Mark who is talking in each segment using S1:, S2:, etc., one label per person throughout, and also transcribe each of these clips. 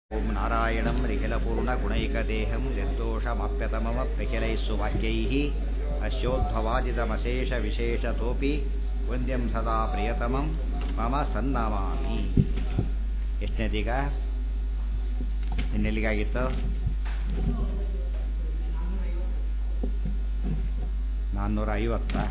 S1: ಓಂ ನಾರಾಯಣಂ ನಿಖಿಲಪೂರ್ಣಗುಣೈಕದೇಹಂ ನಿರ್ದೋಷಮಾಪ್ಯತಮಮಪ್ಯಖಿಲೈಃ ಸುವಾಕ್ಯೈಃ ಅಸ್ಯೋದ್ಭವಾದಿತಮಶೇಷವಿಶೇಷತೋಪಿ ವಂದ್ಯಂ ಸದಾ ಪ್ರಿಯತಮಂ ಮಮ ಸನ್ನಮಾಮಿ. ಎಷ್ಟನೇದೀಗ? ಇನ್ನೆಲ್ಲಿಗಾಗಿತ್ತು? 450.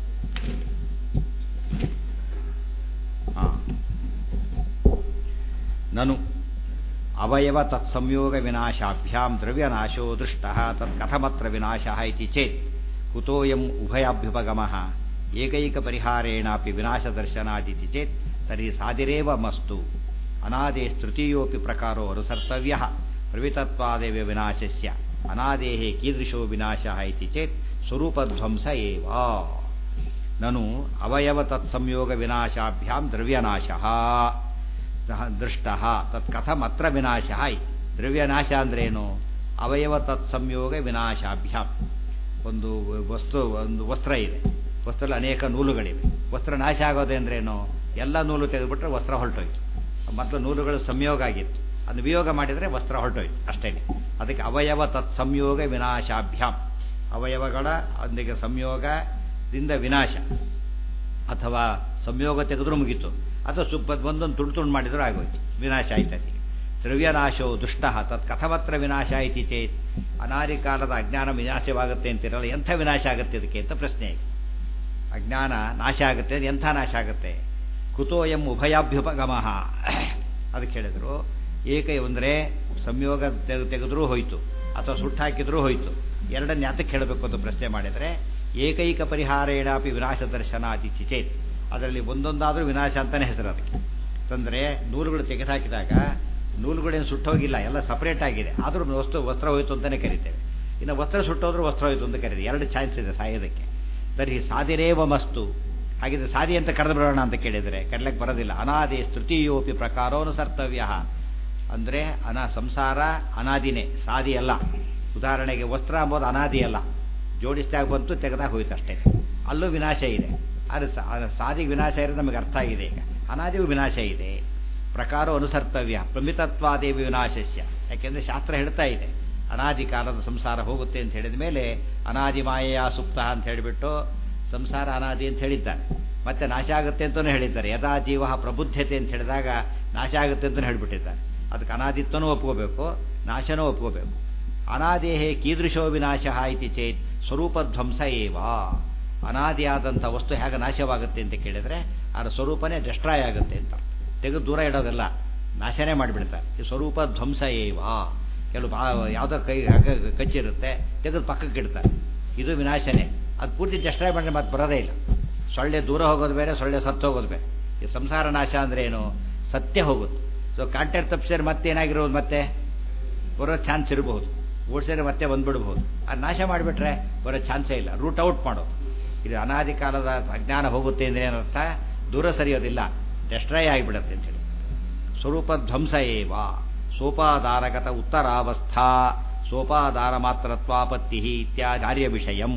S1: ನನು ಅವಯವ ತತ್ಸಂಯೋಗ ವಿನಾಶಾಭ್ಯಾಂ ದ್ರವ್ಯನಾಶೋ ದೃಷ್ಟಃ ತತ್ಕಥಮತ್ರ ವಿನಾಶಃ ಇತಿ ಚೇತ್ ಕುತೋಯಂ ಉಭಯಾಭ್ಯುಪಗಮಃ ಏಕೈಕ ಪರಿಹಾರೇಣಾಪಿ ವಿನಾಶದರ್ಶನಾದಿತಿ ಚೇತ್ ತರ್ಹಿ ಸಾದಿರೇವ ಮಸ್ತು ಅನಾದೇಃ ತೃತೀಯೋಪಿ ಪ್ರಕಾರೋ ಅನುಸರ್ತವ್ಯಃ ಪ್ರವಿತತ್ವಾದೇವ ವಿನಾಶಸ್ಯ ಅನಾದೇಃ ಕೀದೃಶೋ ವಿನಾಶಃ ಇತಿ ಚೇತ್ ಸ್ವರೂಪಧ್ವಂಸ ಏವ. ನನು ಅವಯವ ತತ್ಸಂಯೋಗ ವಿನಾಶಾಭ್ಯಾಂ ದ್ರವ್ಯನಾಶಃ ದೃಷ್ಟಃ ತತ್ಕಥಮತ್ರ ವಿನಾಶಃ. ದ್ರವ್ಯನಾಶ ಅಂದ್ರೇನು? ಅವಯವ ತತ್ಸಂಯೋಗ ವಿನಾಶಾಭ್ಯಾಂ. ಒಂದು ವಸ್ತ್ರ ಇದೆ, ವಸ್ತ್ರದಲ್ಲಿ ಅನೇಕ ನೂಲುಗಳಿವೆ. ವಸ್ತ್ರ ನಾಶ ಆಗೋದೆ ಅಂದ್ರೇನು? ಎಲ್ಲ ನೂಲು ತೆಗೆದುಬಿಟ್ರೆ ವಸ್ತ್ರ ಹೊರಟೋಯ್ತು. ಮತ್ತು ನೂಲುಗಳು ಸಂಯೋಗ ಆಗಿತ್ತು, ಅದನ್ನು ವಿಯೋಗ ಮಾಡಿದರೆ ವಸ್ತ್ರ ಹೊರಟೋಯ್ತು ಅಷ್ಟೇ. ಅದಕ್ಕೆ ಅವಯವ ತತ್ಸಂಯೋಗ ವಿನಾಶಾಭ್ಯಾಂ. ಅವಯವಗಳ ಒಂದಿಗೆ ಸಂಯೋಗದಿಂದ ವಿನಾಶ, ಅಥವಾ ಸಂಯೋಗ ತೆಗೆದ್ರೂ ಮುಗೀತು, ಅಥವಾ ಒಂದೊಂದು ತುಂಡು ಮಾಡಿದರೂ ಆಗೋಯ್ತು, ವಿನಾಶ ಆಯ್ತದೆ. ದ್ರವ್ಯನಾಶೋ ದುಷ್ಟಃ ತತ್ ಕಥಮತ್ರ ವಿನಾಶ ಇತಿ ಚೇತ್. ಅನಾದಿ ಕಾಲದ ಅಜ್ಞಾನ ವಿನಾಶವಾಗುತ್ತೆ ಅಂತಿರಲ್ಲ, ಎಂಥ ವಿನಾಶ ಆಗುತ್ತೆ ಇದಕ್ಕೆ ಅಂತ ಪ್ರಶ್ನೆ. ಅಜ್ಞಾನ ನಾಶ ಆಗುತ್ತೆ, ಎಂಥ ನಾಶ ಆಗುತ್ತೆ? ಕುತೋಯಂ ಉಭಯಾಭ್ಯುಪಗಮಃ. ಅದಕ್ಕೆ ಹೇಳಿದರು, ಏಕ ಅಂದರೆ ಸಂಯೋಗ ತೆಗೆದ್ರೂ ಹೋಯಿತು, ಅಥವಾ ಸುಟ್ಟಾಕಿದ್ರೂ ಹೋಯಿತು. ಎರಡನ್ನು ಯಾತಕ್ಕೆ ಹೇಳಬೇಕು ಅಂತ ಪ್ರಶ್ನೆ ಮಾಡಿದರೆ, ಏಕೈಕ ಪರಿಹಾರೇಣಾಪಿ ವಿನಾಶ ದರ್ಶನಾದಿ ಚೇತ್. ಅದರಲ್ಲಿ ಒಂದೊಂದಾದರೂ ವಿನಾಶ ಅಂತಲೇ ಹೆಸರು ಅದಕ್ಕೆ. ಅಂತಂದರೆ ನೂಲುಗಳು ತೆಗೆದುಹಾಕಿದಾಗ ನೂಲುಗಳೇನು ಸುಟ್ಟೋಗಿಲ್ಲ, ಎಲ್ಲ ಸಪ್ರೇಟ್ ಆಗಿದೆ, ಆದರೂ ವಸ್ತ್ರ ಹೋಯಿತು ಅಂತಲೇ ಕರಿತೇವೆ. ಇನ್ನು ವಸ್ತ್ರ ಸುಟ್ಟೋದ್ರೂ ವಸ್ತ್ರ ಹೋಯಿತು ಅಂತ ಕರೀತೀವಿ. ಎರಡು ಚಾನ್ಸ್ ಇದೆ ಸಾಯೋದಕ್ಕೆ. ತರ್ಹಿ ಸಾದಿರೇವ ಮಸ್ತು. ಹಾಗಿದ್ರೆ ಸಾದಿ ಅಂತ ಕರೆದು ಬಿಡೋಣ ಅಂತ ಕೇಳಿದರೆ ಕರೆಯಕ್ಕೆ ಬರೋದಿಲ್ಲ. ಅನಾದಿ ತೃತೀಯೋಪಿ ಪ್ರಕಾರೋನುಸರ್ತವ್ಯ. ಅಂದರೆ ಸಂಸಾರ ಅನಾದಿನೇ, ಸಾದಿ ಅಲ್ಲ. ಉದಾಹರಣೆಗೆ ವಸ್ತ್ರ ಅಂಬೋದು ಅನಾದಿ ಅಲ್ಲ, ಜೋಡಿಸಿದಾಗ ಬಂತು ತೆಗೆದಾಗ ಹೋಯ್ತು ಅಷ್ಟೇ. ಅಲ್ಲೂ ವಿನಾಶ ಇದೆ. ಅದು ಸಾದಿಗೆ ವಿನಾಶ ಇರೋದು ನಮಗೆ ಅರ್ಥ ಆಗಿದೆ. ಈಗ ಅನಾದಿಗೂ ವಿನಾಶ ಇದೆ. ಪ್ರಕಾರ ಅನುಸರ್ತವ್ಯ ಪ್ರಮಿತತ್ವಾದೇವಿ ವಿನಾಶಸ್ಯ. ಯಾಕೆಂದರೆ ಶಾಸ್ತ್ರ ಹೇಳ್ತಾ ಇದೆ ಅನಾದಿ ಕಾಲದ ಸಂಸಾರ ಹೋಗುತ್ತೆ ಅಂತ ಹೇಳಿದ ಮೇಲೆ ಅನಾದಿ ಮಾಯೆಯ ಸುಪ್ತ ಅಂತ ಹೇಳಿಬಿಟ್ಟು ಸಂಸಾರ ಅನಾದಿ ಅಂತ ಹೇಳಿದ್ದಾರೆ. ಮತ್ತೆ ನಾಶ ಆಗುತ್ತೆ ಅಂತಲೂ ಹೇಳಿದ್ದಾರೆ. ಯಥಾ ಜೀವ ಪ್ರಬುದ್ಧತೆ ಅಂತ ಹೇಳಿದಾಗ ನಾಶ ಆಗುತ್ತೆ ಅಂತಲೂ ಹೇಳಿಬಿಟ್ಟಿದ್ದಾರೆ. ಅದಕ್ಕೆ ಅನಾದಿತ್ವನೂ ಒಪ್ಕೋಬೇಕು, ನಾಶನೂ ಒಪ್ಕೋಬೇಕು. ಅನಾದೇಹೇ ಕೀದೃಶೋ ವಿನಾಶ ಇತಿ ಚೇತ್ ಸ್ವರೂಪಧ್ವಂಸ ಏವ. ಅನಾದಿಯಾದಂಥ ವಸ್ತು ಹೇಗೆ ನಾಶವಾಗುತ್ತೆ ಅಂತ ಕೇಳಿದರೆ ಅದರ ಸ್ವರೂಪನೇ ಡೆಸ್ಟ್ರಾಯ್ ಆಗುತ್ತೆ ಅಂತ. ತೆಗೆದು ದೂರ ಇಡೋದೆಲ್ಲ, ನಾಶನೇ ಮಾಡಿಬಿಡ್ತಾರೆ. ಈ ಸ್ವರೂಪ ಧ್ವಂಸ ಏವ. ಕೆಲವು ಯಾವುದೋ ಕೈ ಕಚ್ಚಿರುತ್ತೆ, ತೆಗೆದು ಪಕ್ಕಕ್ಕೆ ಇಡ್ತಾರೆ, ಇದು ವಿನಾಶನೇ. ಅದು ಪೂರ್ತಿ ಡೆಸ್ಟ್ರಾಯ್ ಮಾಡಿದ್ರೆ ಮತ್ತೆ ಬರೋದೇ ಇಲ್ಲ. ಸೊಳ್ಳೆ ದೂರ ಹೋಗೋದು ಬೇರೆ, ಸೊಳ್ಳೆ ಸತ್ತು ಹೋಗೋದು ಬೇರೆ. ಈ ಸಂಸಾರ ನಾಶ ಅಂದರೆ ಏನು? ಸತ್ಯ ಹೋಗುತ್ತೆ. ಸೊ ಕಾಂಟ್ಯಾಕ್ಟ್ ತಪ್ಪಿಸಿದ್ರೆ ಮತ್ತೆ ಏನಾಗಿರೋದು, ಮತ್ತೆ ಬರೋ ಚಾನ್ಸ್ ಇರಬಹುದು. ಓಡಿಸಿದ್ರೆ ಮತ್ತೆ ಬಂದ್ಬಿಡ್ಬೋದು. ಅದು ನಾಶ ಮಾಡಿಬಿಟ್ರೆ ಬರೋ ಚಾನ್ಸೇ ಇಲ್ಲ, ರೂಟ್ ಔಟ್ ಮಾಡೋದು. ಇದು ಅನಾದಿ ಕಾಲದ ಅಜ್ಞಾನ ಹೋಗುತ್ತೆ ಅಂದರೆ ಏನರ್ಥ? ದೂರ ಸರಿಯೋದಿಲ್ಲ, ಡೆಸ್ಟ್ರಾಯ್ ಆಗಿಬಿಡುತ್ತೆ ಅಂತೇಳಿ. ಸ್ವರೂಪ ಧ್ವಂಸ ಏವ. ಸೋಪಾಧಾರಗತ ಉತ್ತರಾವಸ್ಥಾ ಸೋಪಾಧಾರ ಮಾತ್ರತ್ವಾಪತ್ತಿ ಇತ್ಯಾದಿ ಕಾರ್ಯ ವಿಷಯಂ.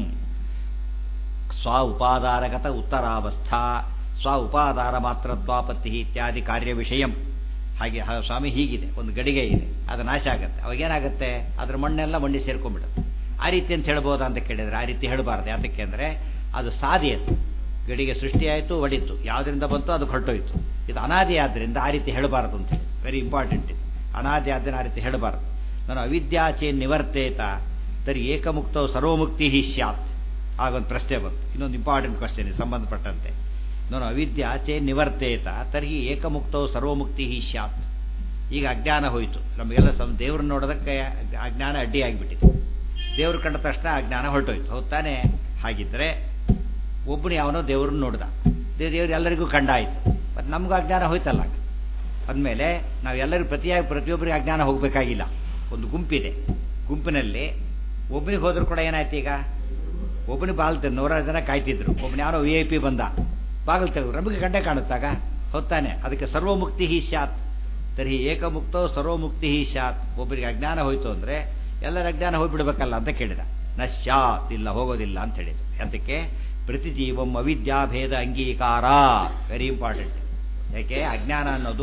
S1: ಸ್ವ ಉಪಾಧಾರಗತ ಉತ್ತರಾವಸ್ಥಾ ಸ್ವ ಉಪಾಧಾರ ಮಾತ್ರತ್ವಾಪತ್ತಿ ಇತ್ಯಾದಿ ಕಾರ್ಯ ವಿಷಯಂ. ಹಾಗೆ ಸ್ವಾಮಿ ಹೀಗಿದೆ, ಒಂದು ಗಡಿಗೆ ಇದೆ, ಅದು ನಾಶ ಆಗುತ್ತೆ. ಅವಾಗೇನಾಗುತ್ತೆ? ಅದ್ರ ಮಣ್ಣೆಲ್ಲ ಮಣ್ಣಿ ಸೇರ್ಕೊಂಡ್ಬಿಡುತ್ತೆ. ಆ ರೀತಿ ಅಂತ ಹೇಳ್ಬೋದಾ ಅಂತ ಕೇಳಿದರೆ ಆ ರೀತಿ ಹೇಳಬಾರ್ದು. ಯಾತಕ್ಕೆ ಅಂದರೆ ಅದು ಸಾದಿ. ಅದು ಗಡಿಗೆ ಸೃಷ್ಟಿಯಾಯಿತು, ಒಡಿತು, ಯಾವುದರಿಂದ ಬಂತು ಅದು ಹೊರಟೋಯ್ತು. ಇದು ಅನಾದಿ ಆದ್ದರಿಂದ ಆ ರೀತಿ ಹೇಳಬಾರ್ದು ಅಂತೇಳಿ. ವೆರಿ ಇಂಪಾರ್ಟೆಂಟ್ ಇದು. ಅನಾದಿ ಆದ್ದರಿಂದ ಆ ರೀತಿ ಹೇಳಬಾರ್ದು. ನಾನು ಅವಿದ್ಯಾಚೇ ನಿವರ್ತೇತ ತರಿ ಏಕಮುಕ್ತವು ಸರ್ವಮುಕ್ತಿ ಸ್ಯಾತ್. ಆಗೊಂದು ಪ್ರಶ್ನೆ ಬಂತು, ಇನ್ನೊಂದು ಇಂಪಾರ್ಟೆಂಟ್ ಕ್ವಶನ್ ಸಂಬಂಧಪಟ್ಟಂತೆ. ನಾನು ಅವಿದ್ಯಾಚೇ ನಿವರ್ತೇತ ತರ್ಹಿ ಏಕಮುಕ್ತವು ಸರ್ವಮುಕ್ತಿ ಸ್ಯಾತ್. ಈಗ ಅಜ್ಞಾನ ಹೋಯಿತು ನಮಗೆಲ್ಲ. ದೇವ್ರನ್ನ ನೋಡೋದಕ್ಕೆ ಅಜ್ಞಾನ ಅಡ್ಡಿಯಾಗಿಬಿಟ್ಟಿದೆ. ದೇವ್ರು ಕಂಡ ತಕ್ಷಣ ಅಜ್ಞಾನ ಹೊರಟೋಯ್ತು, ಹೌದು ತಾನೇ? ಹಾಗಿದ್ದರೆ ಒಬ್ಬನು ಯಾವನೋ ದೇವ್ರನ್ನ ನೋಡ್ದ, ದೇವ್ರು ಎಲ್ಲರಿಗೂ ಕಂಡ ಆಯಿತು, ಮತ್ತು ನಮಗೂ ಅಜ್ಞಾನ ಹೋಯ್ತಲ್ಲ. ಅಂದಮೇಲೆ ನಾವು ಎಲ್ಲರಿಗೂ ಪ್ರತಿಯೊಬ್ಬರಿಗೆ ಅಜ್ಞಾನ ಹೋಗಬೇಕಾಗಿಲ್ಲ. ಒಂದು ಗುಂಪಿದೆ, ಗುಂಪಿನಲ್ಲಿ ಒಬ್ಬನಿಗೆ ಹೋದರೂ ಕೂಡ ಏನಾಯ್ತು? ಈಗ ಒಬ್ಬನಿಗೆ ಬಾಗಿಲು 100 ಜನ ಕಾಯ್ತಿದ್ರು, ಒಬ್ಬನ ಯಾರೋ VIP ಬಂದ, ಬಾಗಿಲು ತೆಗೆದ್ರು, ನಮಗೆ ಗಂಟೆ ಕಾಣುತ್ತಾಗ, ಹೊತ್ತಾನೆ? ಅದಕ್ಕೆ ಸರ್ವಮುಕ್ತಿ ಸ್ಯಾತ್ ತರ್ಹಿ ಏಕಮುಕ್ತೋ ಸರ್ವಮುಕ್ತಿ ಸ್ಯಾತ್. ಒಬ್ಬರಿಗೆ ಅಜ್ಞಾನ ಹೋಯಿತು ಅಂದರೆ ಎಲ್ಲರ ಅಜ್ಞಾನ ಹೋಗಿಬಿಡ್ಬೇಕಲ್ಲ ಅಂತ ಕೇಳಿದ. ನ ಸ್ಯಾತ್, ಇಲ್ಲ ಹೋಗೋದಿಲ್ಲ ಅಂತ ಹೇಳಿದ್ರು. ಅದಕ್ಕೆ ಪ್ರತಿಜೀವಂ ಅವಿದ್ಯಾಭೇದ ಅಂಗೀಕಾರ ವೆರಿ ಇಂಪಾರ್ಟೆಂಟ್. ಯಾಕೆ? ಅಜ್ಞಾನ ಅನ್ನೋದು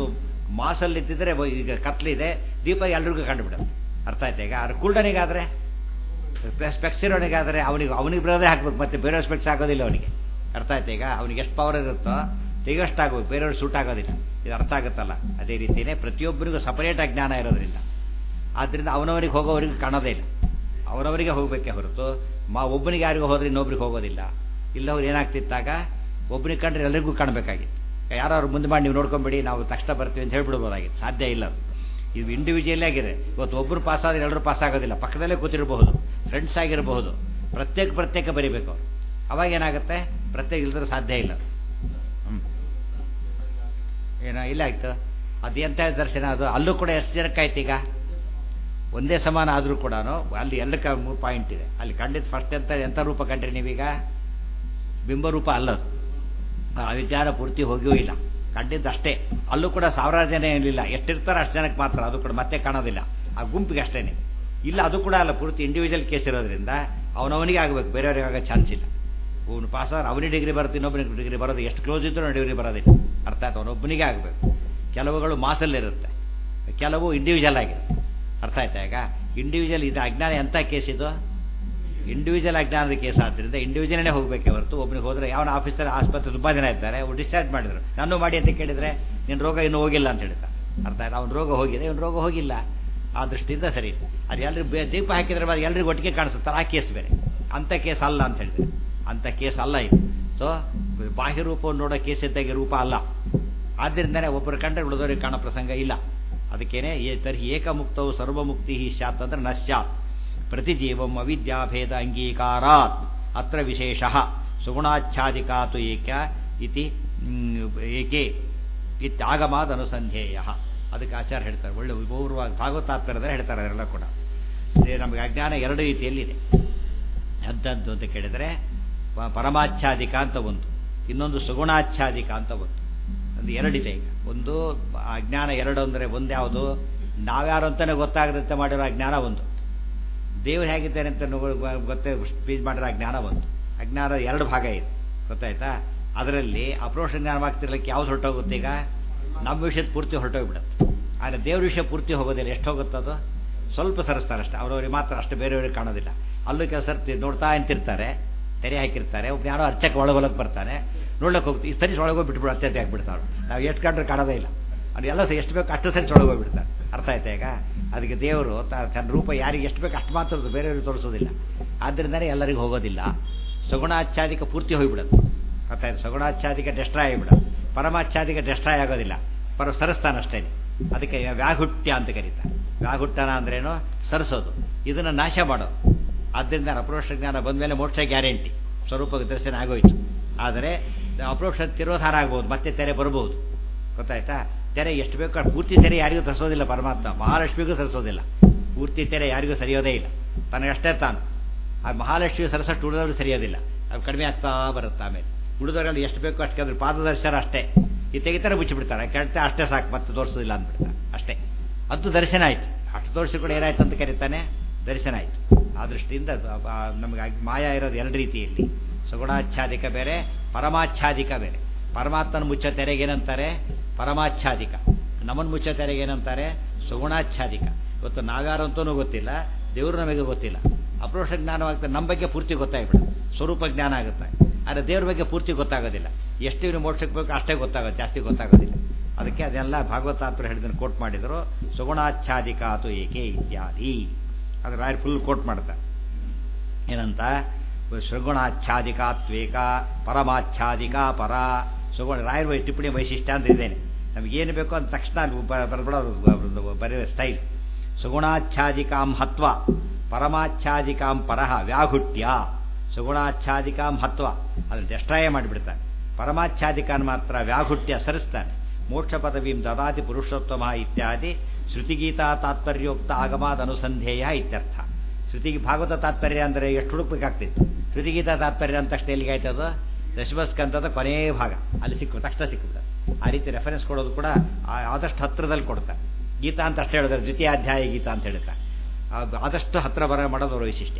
S1: ಮಾಸಲ್ಲಿ ಇದ್ದಿದ್ರೆ ಈಗ ಕತ್ಲಿದೆ, ದೀಪ ಎಲ್ರಿಗೂ ಕಂಡುಬಿಡುತ್ತೆ. ಅರ್ಥ ಆಯ್ತಾ? ಈಗ ಅವ್ರು ಕುಲ್ಡನಿಗಾದರೆ, ಸ್ಪೆಕ್ಸ್ ಇರೋನಿಗಾದರೆ ಅವನಿಗೆ ಬರೋದೇ ಹಾಕ್ಬೇಕು, ಮತ್ತೆ ಬೇರೆ ಸ್ಪೆಕ್ಸ್ ಆಗೋದಿಲ್ಲ ಅವನಿಗೆ. ಅರ್ಥ ಆಯ್ತಾ? ಈಗ ಅವನಿಗೆ ಎಷ್ಟು ಪವರ್ ಇರುತ್ತೋ ತೆಗಷ್ಟಾಗಬೇಕು, ಬೇರೆಯವ್ರು ಸೂಟ್ ಆಗೋದಿಲ್ಲ. ಇದು ಅರ್ಥ ಆಗುತ್ತಲ್ಲ? ಅದೇ ರೀತಿಯೇ ಪ್ರತಿಯೊಬ್ಬರಿಗೂ ಸಪರೇಟ್ ಜ್ಞಾನ ಇರೋದ್ರಿಂದ, ಆದ್ದರಿಂದ ಅವನವರಿಗೆ ಹೋಗೋವರಿಗೆ ಕಾಣೋದೇ ಇಲ್ಲ. ಅವರವರಿಗೆ ಹೋಗಬೇಕೇ ಹೊರತು ಒಬ್ಬನಿಗೆ ಯಾರಿಗೂ ಹೋದ್ರೆ ಇನ್ನೊಬ್ರಿಗೆ ಹೋಗೋದಿಲ್ಲ. ಇಲ್ಲವ್ರು ಏನಾಗ್ತಿತ್ತಾಗ ಒಬ್ಬನಿಗೆ ಕಂಡ್ರೆ ಎಲ್ಲರಿಗೂ ಕಾಣಬೇಕಾಗಿತ್ತು. ಯಾರು ಮುಂದೆ ಮಾಡಿ ನೀವು ನೋಡ್ಕೊಂಬಿಡಿ, ನಾವು ತಕ್ಷಣ ಬರ್ತೀವಿ ಅಂತ ಹೇಳ್ಬಿಡ್ಬೋದಾಗಿತ್ತು. ಸಾಧ್ಯ ಇಲ್ಲ. ಇದು ಇಂಡಿವಿಜುವಲ್ ಆಗಿದೆ. ಇವತ್ತು ಒಬ್ಬರು ಪಾಸ್ ಆದರೆ ಎಲ್ಲರೂ ಪಾಸ್ ಆಗೋದಿಲ್ಲ. ಪಕ್ಕದಲ್ಲೇ ಕೂತಿರಬಹುದು, ಫ್ರೆಂಡ್ಸ್ ಆಗಿರಬಹುದು, ಪ್ರತ್ಯೇಕ ಬರೀಬೇಕು ಅವರು. ಅವಾಗ ಏನಾಗುತ್ತೆ? ಪ್ರತ್ಯೇಕ ಇಲ್ದ್ರೆ ಸಾಧ್ಯ ಇಲ್ಲ. ಇಲ್ಲ ಆಯ್ತು. ಅದು ಎಂಥ ದರ್ಶನ ಅದು? ಅಲ್ಲೂ ಕೂಡ ಎಷ್ಟು ಜನಕ್ಕಾಯ್ತು? ಈಗ ಒಂದೇ ಸಮಾನ ಆದರೂ ಕೂಡ ಅಲ್ಲಿ ಎಲ್ಲಕ್ಕೆ 3 ಪಾಯಿಂಟ್ ಇದೆ. ಅಲ್ಲಿ ಕಂಡಿದ್ದು ಫಸ್ಟ್ ಎಂಥ ರೂಪ ಕಂಡ್ರಿ ನೀವೀಗ? ಬಿಂಬರೂಪ ಅಲ್ಲದು. ಅವಿಜ್ಞಾನ ಪೂರ್ತಿ ಹೋಗಿಯೂ ಇಲ್ಲ, ಕಂಡಿದ್ದು ಅಷ್ಟೇ. ಅಲ್ಲೂ ಕೂಡ ಸಾವಿರಾರು ಜನ ಏನಿಲ್ಲ, ಎಷ್ಟಿರ್ತಾರೆ ಅಷ್ಟು ಜನಕ್ಕೆ ಮಾತ್ರ, ಅದು ಕೂಡ ಮತ್ತೆ ಕಾಣೋದಿಲ್ಲ, ಆ ಗುಂಪಿಗೆ ಅಷ್ಟೇನೆ. ಇಲ್ಲ ಅದು ಕೂಡ ಅಲ್ಲ, ಪೂರ್ತಿ ಇಂಡಿವಿಜುವಲ್ ಕೇಸ್ ಇರೋದ್ರಿಂದ ಅವನವನಿಗೆ ಆಗಬೇಕು, ಬೇರೆಯವ್ರಿಗೆ ಆಗೋ ಚಾನ್ಸ್ ಇಲ್ಲ. ಅವನು ಪಾಸಾದ್ರೆ ಅವನಿಗೆ ಡಿಗ್ರಿ ಬರುತ್ತೆ, ಇನ್ನೊಬ್ಬನಿಗೆ ಡಿಗ್ರಿ ಬರೋದು, ಎಷ್ಟು ಕ್ಲೋಸ್ ಇದ್ದರೂ ಡಿಗ್ರಿ ಬರೋದಿಲ್ಲ. ಅರ್ಥ ಆಯ್ತು? ಅವನೊಬ್ಬನಿಗೆ ಆಗಬೇಕು. ಕೆಲವುಗಳು ಮಾಸಲ್ಲಿರುತ್ತೆ, ಕೆಲವು ಇಂಡಿವಿಜುವಲ್ ಆಗಿರುತ್ತೆ. ಅರ್ಥ ಆಯ್ತಾ? ಈಗ ಇಂಡಿವಿಜುವಲ್ ಇದು ಅಜ್ಞಾನ ಎಂಥ ಕೇಸ್ ಇದು? ಇಂಡಿವಿಜುವಲ್ ಅಜ್ಞಾನದ ಕೇಸ್ ಆದ್ದರಿಂದ ಇಂಡಿವಿಜುವಲ್ನೇ ಹೋಗಬೇಕೆ ಹೊರತು ಒಬ್ಬನಿಗೆ ಹೋದರೆ ಯಾವನ ಆಫೀಸಲ್ಲಿ ಆಸ್ಪತ್ರೆ ತುಂಬ ಜನ ಇದ್ದಾರೆ, ಅವ್ರು ಡಿಸ್ಚಾರ್ಜ್ ಮಾಡಿದ್ರು, ನಾನು ಮಾಡಿ ಅಂತ ಕೇಳಿದರೆ ನಿನ್ನ ರೋಗ ಇನ್ನೂ ಹೋಗಿಲ್ಲ ಅಂತ ಹೇಳ್ತಾರೆ. ಅರ್ಥ ಆಯ್ತು? ಅವ್ನ ರೋಗ ಹೋಗಿದೆ, ಇವನು ರೋಗ ಹೋಗಿಲ್ಲ. ಆ ದೃಷ್ಟಿಯಿಂದ ಸರಿ. ಅದು ಎಲ್ರಿಗೂ ದೀಪ ಹಾಕಿದ್ರೆ ಮಾಡಿ ಎಲ್ರಿಗೂ ಒಟ್ಟಿಗೆ ಕಾಣಿಸುತ್ತಲ್ಲ, ಆ ಕೇಸ್ ಬೇರೆ. ಅಂಥ ಕೇಸ್ ಅಲ್ಲ ಅಂತ ಹೇಳಿದ್ರೆ, ಅಂಥ ಕೇಸ್ ಅಲ್ಲ ಇದು. ಸೊ ಬಾಹ್ಯ ರೂಪವನ್ನು ನೋಡೋ ಕೇಸ್ ಇದ್ದಾಗೆ ರೂಪ ಅಲ್ಲ. ಆದ್ದರಿಂದನೇ ಒಬ್ಬರು ಕಂಡ್ರೆ ಉಳಿದವರಿಗೆ ಕಾಣೋ ಪ್ರಸಂಗ ಇಲ್ಲ. ಅದಕ್ಕೇನೆ ತರ್ಹಿ ಏಕಮುಕ್ತವು ಸರ್ವಮುಕ್ತಿ ಸ್ಯಾತ್ ಅಂದ್ರೆ ನ ಸ್ಯಾತ್. ಪ್ರತಿಜೀವಂ ಅವಿದ್ಯಾಭೇದ ಅಂಗೀಕಾರಾತ್ ಅತ್ರ ವಿಶೇಷ ಸುಗುಣಾಚ್ಛಾದಿಕಾತು ಏಕ ಇತಿ ಏಕೆ ಇತ್ಯಾಗಮಾದ ಅನುಸಂಧೇಯ. ಅದಕ್ಕೆ ಆಚಾರ್ಯ ಹೇಳ್ತಾರೆ, ಒಳ್ಳೆ ವಿಪೂರ್ವವಾಗಿ ಭಾಗವತಾತ್ಮರದಲ್ಲಿ ಹೇಳ್ತಾರೆ. ಅದೆಲ್ಲ ಕೂಡ ನಮಗೆ ಅಜ್ಞಾನ 2 ರೀತಿಯಲ್ಲಿದೆ. ಎಂಥದ್ದು ಅಂತ ಕೇಳಿದರೆ ಪರಮಾಚ್ಛಾದಿಕ ಅಂತ ಒಂದು, ಇನ್ನೊಂದು ಸುಗುಣಾಚ್ಛಾದಿಕ ಅಂತ ಒಂದು. ಅದು 2 ಇದೆ. ಈಗ ಒಂದು ಅಜ್ಞಾನ 2 ಅಂದರೆ ಒಂದ್ಯಾವುದು? ನಾವ್ಯಾರು ಅಂತಲೇ ಗೊತ್ತಾಗದಂತೆ ಮಾಡಿರೋ ಅಜ್ಞಾನ ಒಂದು, ದೇವರು ಹೇಗಿದ್ದಾರೆ ಅಂತ ಗೊತ್ತೇ ಸ್ಪೀಚ್ ಮಾಡಿರೋ ಅಜ್ಞಾನ ಒಂದು. ಅಜ್ಞಾನ 2 ಭಾಗ ಇದೆ, ಗೊತ್ತಾಯ್ತಾ? ಅದರಲ್ಲಿ ಅಪ್ರೋಷ ಜ್ಞಾನವಾಗ್ತಿರ್ಲಿಕ್ಕೆ ಯಾವ್ದು ಹೊರಟೋಗುತ್ತೆ? ಈಗ ನಮ್ಮ ವಿಷಯದ ಪೂರ್ತಿ ಹೊರಟೋಗ್ಬಿಡುತ್ತೆ. ಆದರೆ ದೇವ್ರ ವಿಷಯ ಪೂರ್ತಿ ಹೋಗೋದಿಲ್ಲ. ಎಷ್ಟು ಹೋಗುತ್ತದು? ಸ್ವಲ್ಪ ಸರಿಸ್ತಾರೆ ಅಷ್ಟೇ, ಅವ್ರವ್ರಿಗೆ ಮಾತ್ರ, ಅಷ್ಟು ಬೇರೆಯವ್ರಿಗೆ ಕಾಣೋದಿಲ್ಲ. ಅಲ್ಲೂ ಕೆಲಸ ನೋಡ್ತಾ ಅಂತಿರ್ತಾರೆ, ತೆರೆ ಹಾಕಿರ್ತಾರೆ. ಒಬ್ಬ ಯಾರೋ ಅರ್ಚಕ ಒಳಗೊಳಗೆ ಬರ್ತಾನೆ, ನೋಡ್ಲಿಕ್ಕೆ ಹೋಗ್ತೀವಿ, ಈ ಸರಿ ಒಳಗೋಗಿ ಬಿಟ್ಬಿಡು, ಅತ್ಯಂತ ಹಾಕ್ಬಿಡ್ತಾವೆ. ನಾವು ಎಷ್ಟು ಕಂಡ್ರೆ ಕಾಣೋದೇ ಇಲ್ಲ. ಅದು ಎಲ್ಲ ಎಷ್ಟು ಬೇಕು ಅಷ್ಟು ಸರಿ ಒಳಗೋಗ್ಬಿಡ್ತಾರೆ. ಅರ್ಥ ಆಯ್ತಾ? ಈಗ ಅದಕ್ಕೆ ದೇವರು ತನ್ನ ರೂಪ ಯಾರಿಗೆ ಎಷ್ಟು ಬೇಕು ಅಷ್ಟು ಮಾತ್ರ ಬೇರೆಯವ್ರಿಗೆ ತೋರಿಸೋದಿಲ್ಲ. ಆದ್ದರಿಂದಲೇ ಎಲ್ಲರಿಗೂ ಹೋಗೋದಿಲ್ಲ. ಸಗುಣಾಚ್ಛಾದಿಕ ಪೂರ್ತಿ ಹೋಗಿಬಿಡುತ್ತೆ. ಅರ್ಥ ಆಯ್ತು? ಸಗುಣಾಚ್ಛಾದಿಕ ಡೆಸ್ಟ್ರಾಯ್ ಆಗಿಬಿಡೋದು, ಪರಮಾಚ್ಛಾದಿಕ ಡೆಸ್ಟ್ರಾಯ್ ಆಗೋದಿಲ್ಲ, ಸರಿಸ್ತಾನ ಅಷ್ಟೇ. ಅದಕ್ಕೆ ವ್ಯಾಹುಟ್ಯ ಅಂತ ಕರೀತಾರೆ. ವ್ಯಾಹುಟ್ಟನ ಅಂದ್ರೇನು? ಸರಿಸೋದು, ಇದನ್ನು ನಾಶ ಮಾಡೋದು. ಆದ್ದರಿಂದ ಅಪ್ರೋಕ್ಷ ಜ್ಞಾನ ಬಂದ ಮೇಲೆ ಮೋಕ್ಷ ಗ್ಯಾರಂಟಿ, ಸ್ವರೂಪ ದರ್ಶನ ಆಗೋಯ್ತು. ಆದರೆ ಅಪ್ರೋಕ್ಷ ತಿರೋಧಾನ ಆಗ್ಬೋದು, ಮತ್ತೆ ತೆರೆ ಬರಬಹುದು. ಗೊತ್ತಾಯ್ತಾ? ತೆರೆ ಎಷ್ಟು ಬೇಕು ಪೂರ್ತಿ ತೆರೆ ಯಾರಿಗೂ ತರಿಸೋದಿಲ್ಲ ಪರಮಾತ್ಮ. ಮಹಾಲಕ್ಷ್ಮಿಗೂ ಸರಿಸೋದಿಲ್ಲ, ಪೂರ್ತಿ ತೆರೆ ಯಾರಿಗೂ ಸರಿಯೋದೇ ಇಲ್ಲ. ತನಗಷ್ಟೇ ತಾನು. ಆ ಮಹಾಲಕ್ಷ್ಮಿಗೂ ಸರಿಸೋಷ್ಟು ಉಳಿದವರು ಸರಿಯೋದಿಲ್ಲ, ಅದು ಕಡಿಮೆ ಆಗ್ತಾ ಬರುತ್ತೆ. ಆಮೇಲೆ ಉಳಿದವರಲ್ಲಿ ಎಷ್ಟು ಬೇಕೋ ಅಷ್ಟೇ, ಅದ್ರ ಪಾದದರ್ಶನ ಅಷ್ಟೇ. ಈ ತೆಗಿತಾರೆ ಮುಚ್ಚಿಬಿಡ್ತಾರೆ, ಕೆಡ್ತಾ ಅಷ್ಟೇ ಸಾಕು, ಮತ್ತೆ ತೋರಿಸೋದಿಲ್ಲ ಅಂದ್ಬಿಡ್ತಾರೆ ಅಷ್ಟೇ. ಅದು ದರ್ಶನ ಆಯಿತು. ಅಷ್ಟು ತೋರಿಸಿ ಕೂಡ ಏನಾಯ್ತು ಅಂತ ಕರೀತಾನೆ? ದರ್ಶನ ಆಯಿತು. ಆ ದೃಷ್ಟಿಯಿಂದ ನಮಗೆ ಮಾಯಾ ಇರೋದು 2 ರೀತಿಯಲ್ಲಿ, ಸುಗುಣಾಚ್ಛಾದಿಕ ಬೇರೆ, ಪರಮಾಚ್ಛಾದಿಕ ಬೇರೆ. ಪರಮಾತ್ಮನ ಮುಚ್ಚ ತೆರೆಗೇನಂತಾರೆ? ಪರಮಾಚ್ಛಾದಿಕ. ನಮ್ಮನ್ನು ಮುಚ್ಚ ತೆರೆಗೇನಂತಾರೆ? ಸುಗುಣಾಚ್ಛಾದಿಕ. ಇವತ್ತು ನಾವ್ಯಾರು ಅಂತನೂ ಗೊತ್ತಿಲ್ಲ, ದೇವರು ನಮಗೆ ಗೊತ್ತಿಲ್ಲ. ಅಪ್ರೋಷ ಜ್ಞಾನವಾಗ್ತದೆ, ನಮ್ಮ ಬಗ್ಗೆ ಪೂರ್ತಿ ಗೊತ್ತಾಗ್ಬಿಡುತ್ತೆ, ಸ್ವರೂಪ ಜ್ಞಾನ ಆಗುತ್ತೆ. ಆದರೆ ದೇವ್ರ ಬಗ್ಗೆ ಪೂರ್ತಿ ಗೊತ್ತಾಗೋದಿಲ್ಲ. ಎಷ್ಟು ಇನ್ನು ಮೋಕ್ಷಕ್ಕೆ ಬೇಕು ಅಷ್ಟೇ ಗೊತ್ತಾಗೋದು, ಜಾಸ್ತಿ ಗೊತ್ತಾಗೋದಿಲ್ಲ. ಅದಕ್ಕೆ ಅದೆಲ್ಲ ಭಾಗವತಾತ್ಮರು ಹೇಳಿದ್ದನ್ನು ಕೋಟ್ ಮಾಡಿದರು. ಸುಗುಣಾಚ್ಛಾದಿಕ ಆತು ಏಕೆ ಇತ್ಯಾದಿ. ಅದು ರಾಯರು ಫುಲ್ ಕೋಟ್ ಮಾಡ್ತಾರೆ. ಏನಂತ? ಸುಗುಣಾಚ್ಛಾದಿಕಾತ್ವೇಕ ಪರಮಾಚ್ಛಾದಿಕ ಪರ. ಸುಗುಣ ರಾಯರ ಟಿಪ್ಪಣಿ ವೈಶಿಷ್ಟ್ಯ ಅಂತ ಇದ್ದೇನೆ. ನಮಗೇನು ಬೇಕೋ ಅಂತ ತಕ್ಷಣ ಬರ್ಬಿಡೋರು ಬರೆಯುವ ಸ್ಟೈಲ್. ಸುಗುಣಾಚ್ಛಾದಿಕಾಂ ಹತ್ವ ಪರಮಾಚ್ಛಾದಿಕಾಂ ಪರಹ ವ್ಯಾಹುಟ್ಯ. ಸುಗುಣಾಚ್ಛಾದಿಕಾಂ ಹತ್ವ ಅದನ್ನು ಡೆಸ್ಟ್ರಾಯ ಮಾಡಿಬಿಡ್ತಾನೆ. ಪರಮಾಚ್ಛಾದಿಕಾನ್ ಮಾತ್ರ ವ್ಯಾಹುಟ್ಯ ಸರಿಸ್ತಾನೆ. ಮೋಕ್ಷ ಪದವೀಂ ದದಾತಿ ಪುರುಷೋತ್ತಮ ಇತ್ಯಾದಿ ಶ್ರುತಿಗೀತಾ ತಾತ್ಪರ್ಯೋಕ್ತ ಆಗಮಾದ ಅನುಸಂಧೇಯ ಇತ್ಯರ್ಥ. ಶ್ರುತಿಗೆ ಭಾಗವತ ತಾತ್ಪರ್ಯ ಅಂದರೆ ಎಷ್ಟು ಹುಡುಕಬೇಕಾಗ್ತಿತ್ತು. ಶ್ರುತಿಗೀತಾ ತಾತ್ಪರ್ಯ ಅಂತ ತಕ್ಷಣ ಎಲ್ಲಿಗೆ ಆಯ್ತದು? ದಶಮಸ್ಕಂದದ ಕೊನೆಯ ಭಾಗ, ಅಲ್ಲಿ ಸಿಕ್ಕು ತಕ್ಷಣ ಸಿಕ್ಕಿಬಿಡ. ಆ ರೀತಿ ರೆಫರೆನ್ಸ್ ಕೊಡೋದು ಕೂಡ ಆದಷ್ಟು ಹತ್ತಿರದಲ್ಲಿ ಕೊಡ್ತಾರೆ. ಗೀತಾ ಅಂತ ಅಷ್ಟೇ ಹೇಳಿದ್ರೆ, ದ್ವಿತೀಯಾಧ್ಯಾಯ ಗೀತಾ ಅಂತ ಹೇಳ್ತಾರೆ. ಆದಷ್ಟು ಹತ್ತಿರ ಮಾಡೋದು ಅವರ ವೈಶಿಷ್ಟ್ಯ.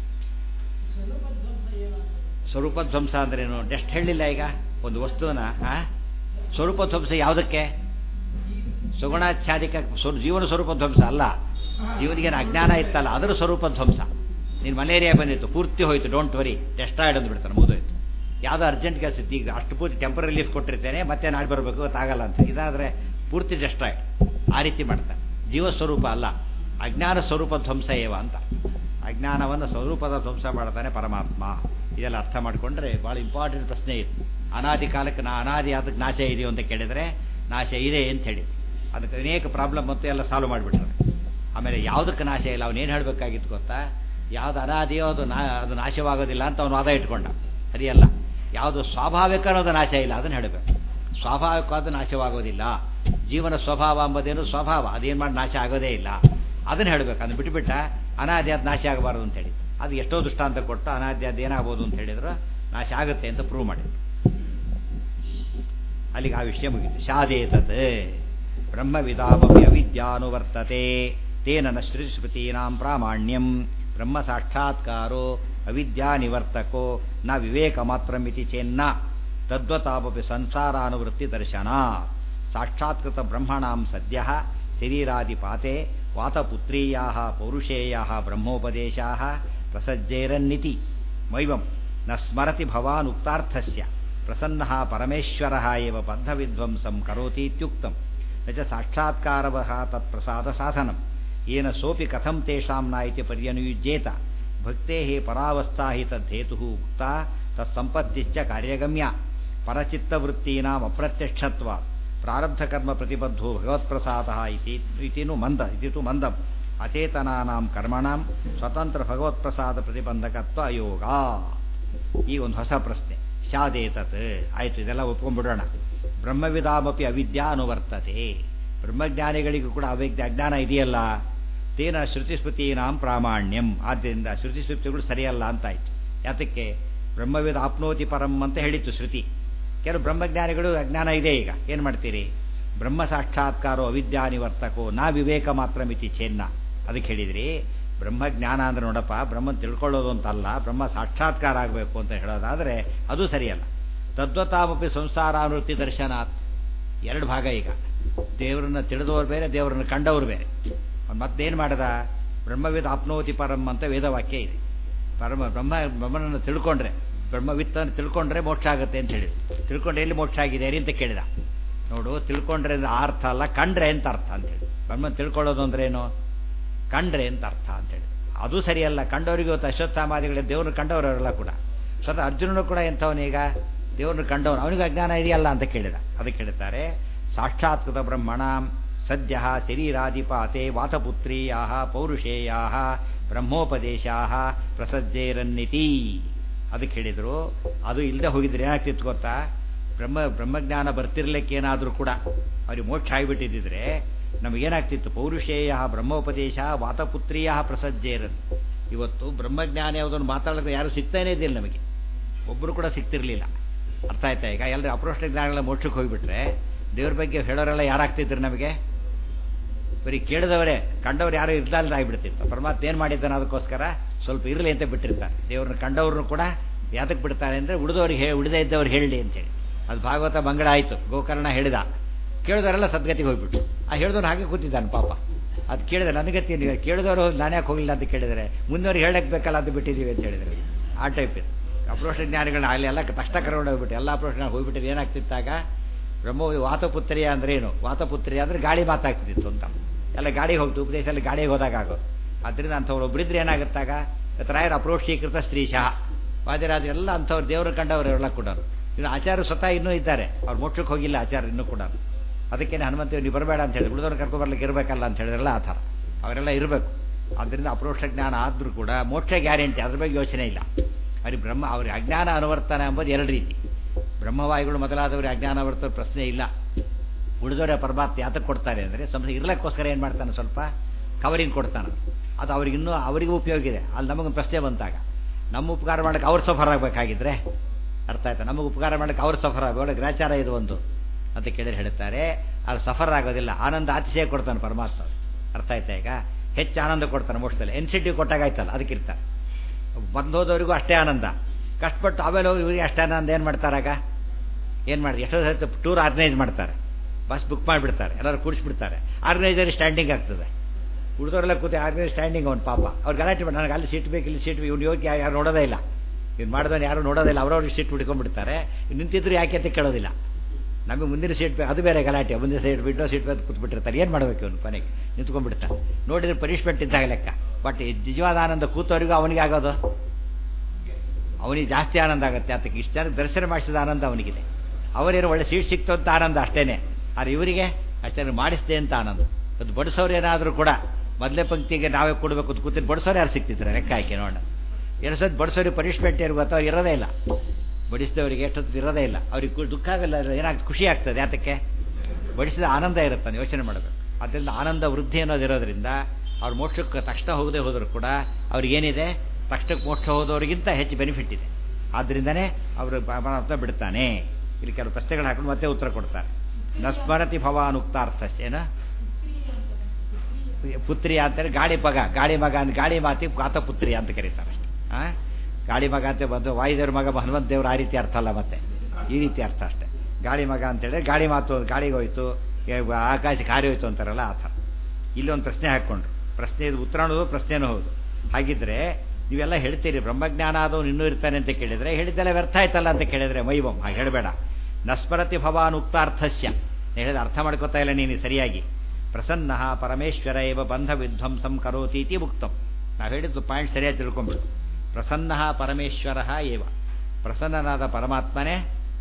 S1: ಸ್ವರೂಪ ಧ್ವಂಸ ಅಂದ್ರೇನು? ಎಷ್ಟು ಹೇಳಿಲ್ಲ. ಈಗ ಒಂದು ವಸ್ತುವನ್ನ ಸ್ವರೂಪ ಧ್ವಂಸ ಯಾವುದಕ್ಕೆ? ಸುಗುಣಾಚ್ಛಾದಿಕ ಜೀವನ ಸ್ವರೂಪ ಧ್ವಂಸ ಅಲ್ಲ, ಜೀವನಿಗೆ ಅಜ್ಞಾನ ಇತ್ತಲ್ಲ ಅದರ ಸ್ವರೂಪ ಧ್ವಂಸ. ನೀನು ಮಲೇರಿಯಾ ಬಂದಿತ್ತು, ಪೂರ್ತಿ ಹೋಯ್ತು, ಡೋಂಟ್ ವರಿ, ಡೆಸ್ಟ್ರಾಯ್ಡ್ ಅಂದ್ಬಿಡ್ತಾನೆ, ಮುಗಿದೋಯ್ತು. ಯಾವುದೋ ಅರ್ಜೆಂಟ್ ಕೆಲಸ ಇತ್ತು, ಈಗ ಅಷ್ಟು ಪೂರ್ತಿ ಟೆಂಪರರಿ ರಿಲೀಫ್ ಕೊಟ್ಟಿರ್ತೇನೆ, ಮತ್ತೆ ನಾಳೆ ಬರಬೇಕು, ಗೊತ್ತಾಗಲ್ಲ ಅಂತ. ಇದಾದರೆ ಪೂರ್ತಿ ಡೆಸ್ಟ್ರಾಯ್ಡ್. ಆ ರೀತಿ ಮಾಡ್ತಾನೆ. ಜೀವ ಸ್ವರೂಪ ಅಲ್ಲ, ಅಜ್ಞಾನ ಸ್ವರೂಪ ಧ್ವಂಸ ಏವ ಅಂತ. ಅಜ್ಞಾನವನ್ನು ಸ್ವರೂಪದ ಧ್ವಂಸ ಮಾಡ್ತಾನೆ ಪರಮಾತ್ಮ. ಇದೆಲ್ಲ ಅರ್ಥ ಮಾಡಿಕೊಂಡ್ರೆ ಭಾಳ ಇಂಪಾರ್ಟೆಂಟ್ ಪ್ರಶ್ನೆ ಇದು. ಅನಾದಿ ಕಾಲಕ್ಕೆ ಅನಾದಿ ಅದಕ್ಕೆ ನಾಶ ಇದೆಯೋ ಅಂತ ಕೇಳಿದರೆ ನಾಶ ಇದೆ ಅಂತ ಹೇಳಿ ಅದಕ್ಕೆ ಅನೇಕ ಪ್ರಾಬ್ಲಮ್ ಮತ್ತು ಎಲ್ಲ ಸಾಲ್ವ್ ಮಾಡಿಬಿಟ್ರೆ. ಆಮೇಲೆ ಯಾವುದಕ್ಕೆ ನಾಶ ಇಲ್ಲ, ಅವನೇನು ಹೇಳಬೇಕಾಗಿತ್ತು ಗೊತ್ತಾ? ಯಾವುದು ಅನಾದಿಯೋ ಅದು ನಾಶವಾಗೋದಿಲ್ಲ ಅಂತ ಅವನು ವಾದ ಇಟ್ಕೊಂಡ. ಸರಿಯಲ್ಲ. ಯಾವುದು ಸ್ವಾಭಾವಿಕ ಅನ್ನೋದು ನಾಶ ಇಲ್ಲ ಅದನ್ನು ಹೇಳಬೇಕು. ಸ್ವಾಭಾವಿಕವಾದ ನಾಶವಾಗೋದಿಲ್ಲ. ಜೀವನ ಸ್ವಭಾವ ಎಂಬುದೇನು ಸ್ವಭಾವ, ಅದೇನು ಮಾಡಿ ನಾಶ ಆಗೋದೇ ಇಲ್ಲ, ಅದನ್ನು ಹೇಳಬೇಕು. ಅದನ್ನು ಬಿಟ್ಟುಬಿಟ್ಟ ಅನಾದಿ ಅದು ನಾಶ ಆಗಬಾರ್ದು ಅಂತೇಳಿ ಅದು ಎಷ್ಟೋ ದೃಷ್ಟಾಂತ ಕೊಟ್ಟು ಅನಾದಿ ಅದು ಏನಾಗ್ಬೋದು ಅಂತ ಹೇಳಿದ್ರು ನಾಶ ಆಗುತ್ತೆ ಅಂತ ಪ್ರೂವ್ ಮಾಡಿದ್ರು. ಅಲ್ಲಿಗೆ ಆ ವಿಷಯ ಮುಗಿತು. ಶಾದೇತತ್ ಬ್ರಹ್ಮವಿದಾಮಪಿ ಅವಿದ್ಯಾನುವರ್ತತೆ ತೇನ ನ ಶ್ರುತಿಸ್ಮೃತೀನಾಂ ಪ್ರಾಮಾಣ್ಯಂ ಬ್ರಹ್ಮ ಸಾಕ್ಷಾತ್ಕಾರೋ ಅವಿದ್ಯಾನಿವರ್ತಕೋ ನ ವಿವೇಕ ಮಾತ್ರಮಿತಿ ಚೇನ್ನ ತದ್ವತಾಪಿ ಸಂಸಾರಾನುವೃತ್ತಿ ದರ್ಶನ. ಸಾಕ್ಷಾತ್ಕೃತ ಬ್ರಹ್ಮಣಾಂ ಸದ್ಯಃ ಶರೀರಾದಿಪಾತೆ ವಾತಪುತ್ರೀಯಾಃ ಪೌರುಷೇಯಾಃ ಬ್ರಹ್ಮೋಪದೇಶಾಃ ಪ್ರಸಜ್ಜೇರನ್ನಿತಿ ಮೈವಂ ನ ಸ್ಮರತಿ ಭವಾನ್ ಉಕ್ತಾರ್ಥಸ್ಯ ಪ್ರಸನ್ನಃ ಪರಮೇಶ್ವರಃ ಏವ ಬದ್ಧವಿಧ್ವಂಸಂ ಕರೋತಿ ಇತ್ಯುಕ್ತಂ ನ ಚ ಸಾಕ್ಷಾತ್ಕಾರವಃ ತತ್ಪ್ರಸಾದ ಸಾಧನಂ ಯೇನ ಸೋಪಿ ಕಥಂ ತೇಷಾಂ ನ ಇತಿ ಪರ್ಯನುಯುಜ್ಯೇತ ಭಕ್ತೇಃ ಪರಾವಸ್ಥಾ ಹಿ ತದ್ಧೇತುಃ ಉಕ್ತಾ ತತ್ಸಂಪತ್ತಿಶ್ಚ ಕಾರ್ಯಗಮ್ಯ ಪರಚಿತ್ತವೃತ್ತೀನಾಂ ಅಪ್ರತ್ಯಕ್ಷತ್ವಾತ್ ಪ್ರಾರಬ್ಧಕರ್ಮ ಪ್ರತಿಬದ್ಧೋ ಭಗವತ್ಪ್ರಸಾದಃ ಇತಿ ತು ಮಂದಂ ಅಚೇತನಾನಾಂ ಕರ್ಮಣಾಂ ಸ್ವತಂತ್ರ ಭಗವತ್ಪ್ರಸಾದ ಪ್ರತಿಬಂಧಕತ್ವ ಅಯೋಗ. ಈ ಒಂದು ಹೊಸ ಪ್ರಶ್ನೆ. ಶಾದೇತತ್ ಆಯಿತು, ಇದೆಲ್ಲ ಒಪ್ಕೊಂಡ್ಬಿಡೋಣ. ಬ್ರಹ್ಮವಿದಾಮಪಿ ಅವಿದ್ಯಾ ಅನುವರ್ತತೆ. ಬ್ರಹ್ಮಜ್ಞಾನಿಗಳಿಗೂ ಕೂಡ ಅಜ್ಞಾನ ಇದೆಯಲ್ಲ. ತೇನ ಶ್ರುತಿಸ್ಮೃತೀನಾಂ ಪ್ರಾಮಾಣ್ಯಂ. ಆದ್ದರಿಂದ ಶ್ರುತಿಸ್ಮೃತಿಗಳು ಸರಿಯಲ್ಲ ಅಂತಾಯ್ತು. ಯಾತಕ್ಕೆ? ಬ್ರಹ್ಮವಿದ ಆಪ್ನೋತಿ ಪರಂ ಅಂತ ಹೇಳಿತ್ತು ಶ್ರುತಿ. ಕೆಲವು ಬ್ರಹ್ಮಜ್ಞಾನಿಗಳು ಅಜ್ಞಾನ ಇದೆ. ಈಗ ಏನು ಮಾಡ್ತೀರಿ? ಬ್ರಹ್ಮ ಸಾಕ್ಷಾತ್ಕಾರೋ ಅವಿದ್ಯಾನಿವರ್ತಕೋ ನಾ ವಿವೇಕ ಮಾತ್ರ ಮಿತಿ ಚೇನ್ನ. ಅದಕ್ಕೆ ಹೇಳಿದ್ರಿ ಬ್ರಹ್ಮಜ್ಞಾನ ಅಂದ್ರೆ ನೋಡಪ್ಪ, ಬ್ರಹ್ಮನ್ ತಿಳ್ಕೊಳ್ಳೋದು ಅಂತಲ್ಲ, ಬ್ರಹ್ಮ ಸಾಕ್ಷಾತ್ಕಾರ ಆಗಬೇಕು ಅಂತ ಹೇಳೋದಾದರೆ ಅದು ಸರಿಯಲ್ಲ. ತದ್ವತಾಮಪಿ ಸಂಸಾರಾನುವೃತ್ತಿ ದರ್ಶನಾತ್. ಎರಡು ಭಾಗ. ಈಗ ದೇವರನ್ನ ತಿಳಿದವರು ಬೇರೆ, ದೇವರನ್ನು ಕಂಡವರು ಬೇರೆ. ಮತ್ತೇನು ಮಾಡದ? ಬ್ರಹ್ಮವಿದ್ ಆಪ್ನೋತಿ ಪರಂ ಅಂತ ವೇದವಾಕ್ಯ ಇದೆ. ಬ್ರಹ್ಮನನ್ನು ತಿಳ್ಕೊಂಡ್ರೆ, ಬ್ರಹ್ಮವಿತ್ತನ್ನು ತಿಳ್ಕೊಂಡ್ರೆ ಮೋಕ್ಷ ಆಗುತ್ತೆ ಅಂತ ಹೇಳಿದ್ರು. ತಿಳ್ಕೊಂಡ್ರೆ ಎಲ್ಲಿ ಮೋಕ್ಷ ಆಗಿದೆ ಅಂತ ಕೇಳಿದ. ನೋಡು, ತಿಳ್ಕೊಂಡ್ರೆ ಆ ಅರ್ಥ ಅಲ್ಲ, ಕಂಡ್ರೆ ಅಂತ ಅರ್ಥ ಅಂತೇಳಿ. ಬ್ರಹ್ಮನ್ ತಿಳ್ಕೊಳ್ಳೋದು ಅಂದ್ರೆ ಏನು? ಕಂಡ್ರೆ ಅಂತ ಅರ್ಥ ಅಂತೇಳಿ. ಅದು ಸರಿಯಲ್ಲ. ಕಂಡವರಿಗೆ ಇವತ್ತು ಅಶ್ವತ್ಥಾಮಾದಿಗಳೇ ದೇವ್ರನ್ನ ಕಂಡವರವರೆಲ್ಲ ಕೂಡ. ಸ್ವತಃ ಅರ್ಜುನನು ಕೂಡ ಎಂಥವನೀಗ ದೇವ್ರನ್ನ ಕಂಡವನು, ಅವನಿಗೆ ಅಜ್ಞಾನ ಇದೆಯಲ್ಲ ಅಂತ ಕೇಳಿದ. ಅದಕ್ಕೆ ಹೇಳ್ತಾರೆ ಸಾಕ್ಷಾತ್ಕೃತ ಬ್ರಹ್ಮಣ ಸದ್ಯ ಶರೀರಾದಿಪಾತೆ ವಾತಪುತ್ರೀಯಾ ಪೌರುಷೇಯಾ ಬ್ರಹ್ಮೋಪದೇಶಾ ಪ್ರಸಜ್ಜೇರನ್ನಿತಿ. ಅದಕ್ಕೆ ಹೇಳಿದರು. ಅದು ಇಲ್ಲದೆ ಹೋಗಿದ್ರೆ ಏನಾಗ್ತಿತ್ತು ಗೊತ್ತಾ? ಬ್ರಹ್ಮಜ್ಞಾನ ಬರ್ತಿರ್ಲಿಕ್ಕೇನಾದರೂ ಕೂಡ ಅವ್ರಿಗೆ ಮೋಕ್ಷ ಆಗಿಬಿಟ್ಟಿದ್ದರೆ ನಮಗೇನಾಗ್ತಿತ್ತು? ಪೌರುಷೇಯ ಬ್ರಹ್ಮೋಪದೇಶ ವಾತಪುತ್ರೀಯ ಪ್ರಸಜ್ಜೇರನ್. ಇವತ್ತು ಬ್ರಹ್ಮಜ್ಞಾನ ಯಾವುದನ್ನು ಮಾತಾಡೋದು ಯಾರು ಸಿಗ್ತಾನೇ ಇದ್ದಿಲ್ಲ ನಮಗೆ, ಒಬ್ಬರು ಕೂಡ ಸಿಗ್ತಿರ್ಲಿಲ್ಲ. ಅರ್ಥ ಆಯ್ತಾ? ಈಗ ಎಲ್ಲರೂ ಅಪ್ರೋಷ್ಟ ಜ್ಞಾನಗಳ ಮೋಕ್ಷಕ್ಕೆ ಹೋಗಿಬಿಟ್ರೆ ದೇವ್ರ ಬಗ್ಗೆ ಹೇಳೋರೆಲ್ಲ ಯಾರಾಗ್ತಿದ್ರು ನಮಗೆ? ಬರೀ ಕೇಳಿದವರೇ, ಕಂಡವ್ರು ಯಾರು ಇರ್ಲಾರ್ದು ಆಗಿಬಿಡ್ತಿತ್ತು. ಪರಮಾತ್ಮ ಏನು ಮಾಡಿದ್ದಾನೆ ಅದಕ್ಕೋಸ್ಕರ ಸ್ವಲ್ಪ ಇರಲಿ ಅಂತ ಬಿಟ್ಟಿರ್ತಾರೆ. ದೇವ್ರನ್ನ ಕಂಡವ್ರನ್ನು ಕೂಡ ಯಾತಕ್ಕೆ ಬಿಡ್ತಾರೆ ಅಂದರೆ ಉಳಿದವ್ರಿಗೆ ಉಳಿದೇ ಇದ್ದವ್ರು ಹೇಳಲಿ ಅಂತೇಳಿ. ಅದು ಭಾಗವತ ಮಂಗಳ ಆಯಿತು. ಗೋಕರ್ಣ ಹೇಳಿದ, ಕೇಳಿದವರೆಲ್ಲ ಸದ್ಗತಿಗೆ ಹೋಗ್ಬಿಟ್ಟು. ಆ ಹೇಳಿದವ್ರು ಹಾಗೆ ಕೂತಿದ್ದಾನೆ ಪಾಪ. ಅದು ಕೇಳಿದ್ರೆ ನನಗತಿ ಕೇಳಿದವರು ನಾನು ಯಾಕೆ ಹೋಗಲಿಲ್ಲ ಅಂತ ಕೇಳಿದರೆ ಮುಂದವ್ರಿಗೆ ಹೇಳಕ್ಕೆ ಬೇಕಲ್ಲ ಅಂತ ಬಿಟ್ಟಿದ್ದೀವಿ ಅಂತ ಹೇಳಿದರೆ ಆ ಟೈಪ್ ಇದು. ಅಪ್ರೋಷ್ಟ ಜ್ಞಾನಿಗಳನ್ನ ಅಲ್ಲಿ ಎಲ್ಲ ತಕ್ಷಣ ಕರ್ಕೊಂಡು ಹೋಗ್ಬಿಟ್ಟು ಎಲ್ಲ ಅಪ್ರೋಷ್ಟ ಹೋಗ್ಬಿಟ್ಟಿದ್ದು ಏನಾಗ್ತಿತ್ತಾಗ? ಬ್ರಹ್ಮ ವಾತಪುತ್ರಿಯ ಅಂದ್ರೆ ಏನು? ವಾತಪುತ್ರಿಯ ಅಂದರೆ ಗಾಳಿ ಮಾತಾಗ್ತಿತ್ತು ಅಂತ. ಎಲ್ಲ ಗಾಡಿಗೆ ಹೋಗ್ತು, ಉಪದೇಶದಲ್ಲಿ ಗಾಡಿಗೆ ಹೋದಾಗ ಆಗೋದು. ಆದ್ದರಿಂದ ಅಂಥವ್ರು ಒಬ್ಬರಿದ್ರೆ ಏನಾಗುತ್ತಾಗ? ರಾಯರ ಅಪ್ರೋಕ್ಷೀಕೃತ ಸ್ತ್ರೀಶಃ ವಾದಿರಾಜ ಎಲ್ಲ ಅಂಥವ್ರು ದೇವರು ಕಂಡವರು ಎಲ್ಲ ಕೂಡ. ಇನ್ನು ಆಚಾರ್ಯ ಸ್ವತಃ ಇನ್ನೂ ಇದ್ದಾರೆ, ಅವ್ರು ಮೋಕ್ಷಕ್ಕೆ ಹೋಗಿಲ್ಲ ಆಚಾರ್ಯ ಇನ್ನೂ ಕೂಡ. ಅದಕ್ಕೇನೆ ಹನುಮಂತ ನೀವು ಬರಬೇಡ ಅಂತ ಹೇಳಿ ಉಳಿದವ್ರು ಕರ್ಕೊಬರ್ಲಿಕ್ಕೆ ಇರಬೇಕಲ್ಲ ಅಂತ ಹೇಳಿದ್ರಲ್ಲ, ಆ ಥರ ಅವರೆಲ್ಲ ಇರಬೇಕು. ಆದ್ದರಿಂದ ಅಪ್ರೋಕ್ಷ ಜ್ಞಾನ ಆದರೂ ಕೂಡ ಮೋಕ್ಷ ಗ್ಯಾರಂಟಿ, ಅದ್ರ ಬಗ್ಗೆ ಯೋಚನೆ ಇಲ್ಲ. ಅವ್ರಿಗೆ ಅವ್ರಿಗೆ ಅಜ್ಞಾನ ಅನುವರ್ತನ ಎಂಬುದು ಎರಡು ರೀತಿ. ಬ್ರಹ್ಮವಾಯುಗಳು ಮೊದಲಾದವ್ರಿಗೆ ಅಜ್ಞಾನ ಅನುವರ್ತನ ಪ್ರಶ್ನೆ ಇಲ್ಲ. ಉಳಿದವರ ಪರಮಾತ್ಮ ಯಾತಕ್ಕೆ ಕೊಡ್ತಾರೆ ಅಂದರೆ ಸಂಸ್ಥೆ ಇರ್ಲಕ್ಕೋಸ್ಕರ ಏನು ಮಾಡ್ತಾನೆ? ಸ್ವಲ್ಪ ಕವರಿಂಗ್ ಕೊಡ್ತಾನೆ. ಅದು ಅವ್ರಿಗಿನ್ನೂ ಅವರಿಗೂ ಉಪಯೋಗ ಇದೆ. ಅಲ್ಲಿ ನಮಗೊಂದು ಪ್ರಶ್ನೆ ಬಂತಾಗ ನಮ್ಮ ಉಪಕಾರ ಮಾಡೋಕ್ಕೆ ಅವ್ರು ಸಫರ್ ಆಗಬೇಕಾಗಿದ್ರೆ ಅರ್ಥ ಆಯ್ತಾ? ನಮಗೆ ಉಪಕಾರ ಮಾಡೋಕ್ಕೆ ಅವ್ರು ಸಫರ್ ಆಗ ಒಳ್ಳೆ ಗ್ರಾಚಾರ ಇದು ಒಂದು ಅಂತ ಕೇಳಿದ್ರೆ ಹೇಳ್ತಾರೆ. ಅವ್ರು ಸಫರ್ ಆಗೋದಿಲ್ಲ, ಆನಂದ ಅತಿಶಯ ಕೊಡ್ತಾನೆ ಪರಮಾತ್ಮ. ಅರ್ಥ ಆಯ್ತಾ? ಈಗ ಹೆಚ್ಚು ಆನಂದ ಕೊಡ್ತಾನೆ ಮೋಕ್ಷದಲ್ಲಿ. ಎನ್ಸಿಟಿವ್ ಕೊಟ್ಟಾಗಾಯ್ತಲ್ಲ, ಅದಕ್ಕಿರ್ತಾರೆ. ಬಂದೋದವರಿಗೂ ಅಷ್ಟೇ ಆನಂದ, ಕಷ್ಟಪಟ್ಟು ಆಮೇಲೆ ಹೋಗಿ ಇವರಿಗೆ ಅಷ್ಟೇ ಆನಂದ. ಏನು ಮಾಡ್ತಾರಾಗ? ಏನು ಮಾಡಿ ಎಷ್ಟೋ ಟೂರ್ ಆರ್ಗನೈಸ್ ಮಾಡ್ತಾರೆ. ಬಸ್ ಬುಕ್ ಮಾಡಿಬಿಡ್ತಾರೆ, ಎಲ್ಲರೂ ಕೂಡಿಸ್ಬಿಡ್ತಾರೆ, ಆರ್ಗನೈಸರ್ ಸ್ಟ್ಯಾಂಡಿಂಗ್ ಆಗ್ತದೆ, ಉಳಿದವರೆಲ್ಲ ಕೂತಿ ಆರ್ಗನೈಸರ್ ಸ್ಟ್ಯಾಂಡಿಂಗ್ ಅವ್ನು ಪಾಪ ಅವ್ರು ಗಲಾಟೆ ಮಾಡಿ ನನಗೆ ಅಲ್ಲಿ ಸೀಟ್ ಬೇಕು ಇಲ್ಲಿ ಸೀಟ್ ಬೇಕು, ಇವ್ನು ಯೋಗಿ ಯಾರು ನೋಡೋದೇ ಇಲ್ಲ, ಇವ್ನು ಮಾಡಿದವನು ಯಾರು ನೋಡೋದಿಲ್ಲ, ಅವ್ರವ್ರಿಗೆ ಸೀಟ್ ಬಿಟ್ಕೊಂಡ್ಬಿಡ್ತಾರೆ, ನಿಂತಿದ್ರು ಯಾಕೆ ಅಂತ ಕೇಳೋದಿಲ್ಲ, ನಮಗೆ ಮುಂದಿನ ಸೀಟ್ ಬೇಕು ಅದು ಬೇರೆ ಗಲಾಟೆ, ಮುಂದಿನ ಸೀಟ್ ವಿಂಡೋ ಸೀಟ್ ಬೇಕು ಕೂತ್ಬಿಟ್ಟಿರ್ತಾರೆ, ಏನು ಮಾಡಬೇಕು ಇವನು ಕೊನೆಗೆ ನಿಂತ್ಕೊಂಡ್ಬಿಡ್ತಾನೆ, ನೋಡಿದ್ರೆ ಪನಿಷ್ಮೆಂಟ್ ಇದ್ದಾಗ ಲೆಕ್ಕ. ಬಟ್ ನಿಜವಾದ ಆನಂದ ಕೂತವರಿಗೂ ಅವನಿಗೆ ಆಗೋದು, ಅವನಿಗೆ ಜಾಸ್ತಿ ಆನಂದ ಆಗುತ್ತೆ, ಅದಕ್ಕೆ ಇಷ್ಟು ಜನಕ್ಕೆ ದರ್ಶನ ಮಾಡಿಸಿದ ಆನಂದ ಅವನಿಗಿದೆ, ಅವರೇನು ಒಳ್ಳೆ ಸೀಟ್ ಸಿಕ್ತು ಅಂತ ಆನಂದ ಅಷ್ಟೇನೆ, ಆದರೆ ಇವರಿಗೆ ಅಷ್ಟೇ ಮಾಡಿಸಿದೆ ಅಂತ ಆನಂದ. ಅದು ಬಡಿಸೋರು ಏನಾದರೂ ಕೂಡ ಮೊದಲೇ ಪಂಕ್ತಿಗೆ ನಾವೇ ಕೊಡಬೇಕು ಅಂತ ಕೂತಿದ್ದು ಬಡಿಸೋರು ಯಾರು ಸಿಗ್ತಿದ್ರು ಲೆಕ್ಕ ಹಾಕಿ ನೋಡೋಣ. ಎರಡು ಸತಿ ಬಡಿಸೋರಿಗೆ ಪನಿಷ್ಮೆಂಟ್ ಏನು ಗೊತ್ತೋ ಇರೋದೇ ಇಲ್ಲ, ಬಡಿಸಿದವರಿಗೆ ಎಷ್ಟೊತ್ತು ಇರೋದೇ ಇಲ್ಲ, ಅವ್ರಿಗೆ ದುಃಖ ಆಗಲ್ಲ, ಏನಾಗ್ತದೆ ಖುಷಿ ಆಗ್ತದೆ, ಯಾತಕ್ಕೆ ಬಡಿಸಿದ ಆನಂದ ಇರುತ್ತಾನೆ, ಯೋಚನೆ ಮಾಡಬೇಕು. ಅದರಿಂದ ಆನಂದ ವೃದ್ಧಿ ಅನ್ನೋದಿರೋದ್ರಿಂದ ಅವ್ರು ಮೋಕ್ಷಕ್ಕೆ ತಕ್ಷಣ ಹೋಗದೆ ಹೋದರೂ ಕೂಡ ಅವ್ರಿಗೇನಿದೆ ತಕ್ಷಣಕ್ಕೆ ಮೋಕ್ಷ ಹೋದವರಿಗಿಂತ ಹೆಚ್ಚು ಬೆನಿಫಿಟ್ ಇದೆ. ಆದ್ದರಿಂದನೇ ಅವರು ಪರಮಾತ್ಮ ಬಿಡ್ತಾನೆ. ಇಲ್ಲಿ ಕೆಲವು ಪ್ರಶ್ನೆಗಳು ಹಾಕೊಂಡು ಮತ್ತೆ ಉತ್ತರ ಕೊಡ್ತಾರೆ. ನ ಸ್ಮರತಿ ಭವಾನ್ ಉಕ್ತಾರ್ಥಸ್ಯ ಏನ ಪುತ್ರಿ ಅಂತೇಳಿ ಗಾಳಿ ಮಗ, ಗಾಳಿ ಮಗ ಅಂತ ಗಾಳಿ ಮಾತಿ ಆತ ಪುತ್ರಿ ಅಂತ ಕರೀತಾರೆ ಅಷ್ಟೇ. ಗಾಳಿ ಮಗ ಅಂತ ಬಂದು ವಾಯುದೇವ್ರ ಮಗ ಹನುಮಂತ ದೇವ್ರ ಆ ರೀತಿ ಅರ್ಥ ಅಲ್ಲ, ಮತ್ತೆ ಈ ರೀತಿ ಅರ್ಥ ಅಷ್ಟೇ. ಗಾಳಿ ಮಗ ಅಂತೇಳಿ ಗಾಳಿ ಮಾತು ಗಾಳಿಗೆ ಹೋಯ್ತು, ಆಕಾಶಕ್ಕೆ ಹಾರಿ ಹೋಯ್ತು ಅಂತಾರಲ್ಲ ಆ ಥರ. ಇಲ್ಲೊಂದು ಪ್ರಶ್ನೆ ಹಾಕ್ಕೊಂಡ್ರು, ಪ್ರಶ್ನೆ ಇದು ಉತ್ತರ ಅನ್ನೋದು ಪ್ರಶ್ನೆನೂ ಹೌದು. ಹಾಗಿದ್ರೆ ನೀವೆಲ್ಲ ಹೇಳ್ತೀರಿ ಬ್ರಹ್ಮಜ್ಞಾನ ಆದವನು ಇನ್ನೂ ಇರ್ತಾನೆ ಅಂತ ಕೇಳಿದರೆ ಹೇಳಿದ್ದೆಲ್ಲ ವ್ಯರ್ಥ ಆಯ್ತಲ್ಲ ಅಂತ ಕೇಳಿದರೆ ಮೈವಂ ಹಾಗೆ ಹೇಳಬೇಡ. ನಸ್ಮರತಿ ಭವಾನ್ ಉಕ್ತಾರ್ಥಸ್ಯ ಹೇಳಿದ ಅರ್ಥ ಮಾಡ್ಕೋತಾ ಇಲ್ಲ ನೀನು ಸರಿಯಾಗಿ. ಪ್ರಸನ್ನ ಪರಮೇಶ್ವರ ಏವ ಬಂಧ ವಿಧ್ವಂಸಂ ಕರೋತಿ ಇತಿ ಉಕ್ತಂ. ನಾವು ಹೇಳಿದ್ದು ಪಾಯಿಂಟ್ ಸರಿಯಾಗಿ ತಿಳ್ಕೊಂಡ್ಬಿಡು. ಪ್ರಸನ್ನ ಪರಮೇಶ್ವರ ಏವ, ಪ್ರಸನ್ನನಾದ ಪರಮಾತ್ಮನೇ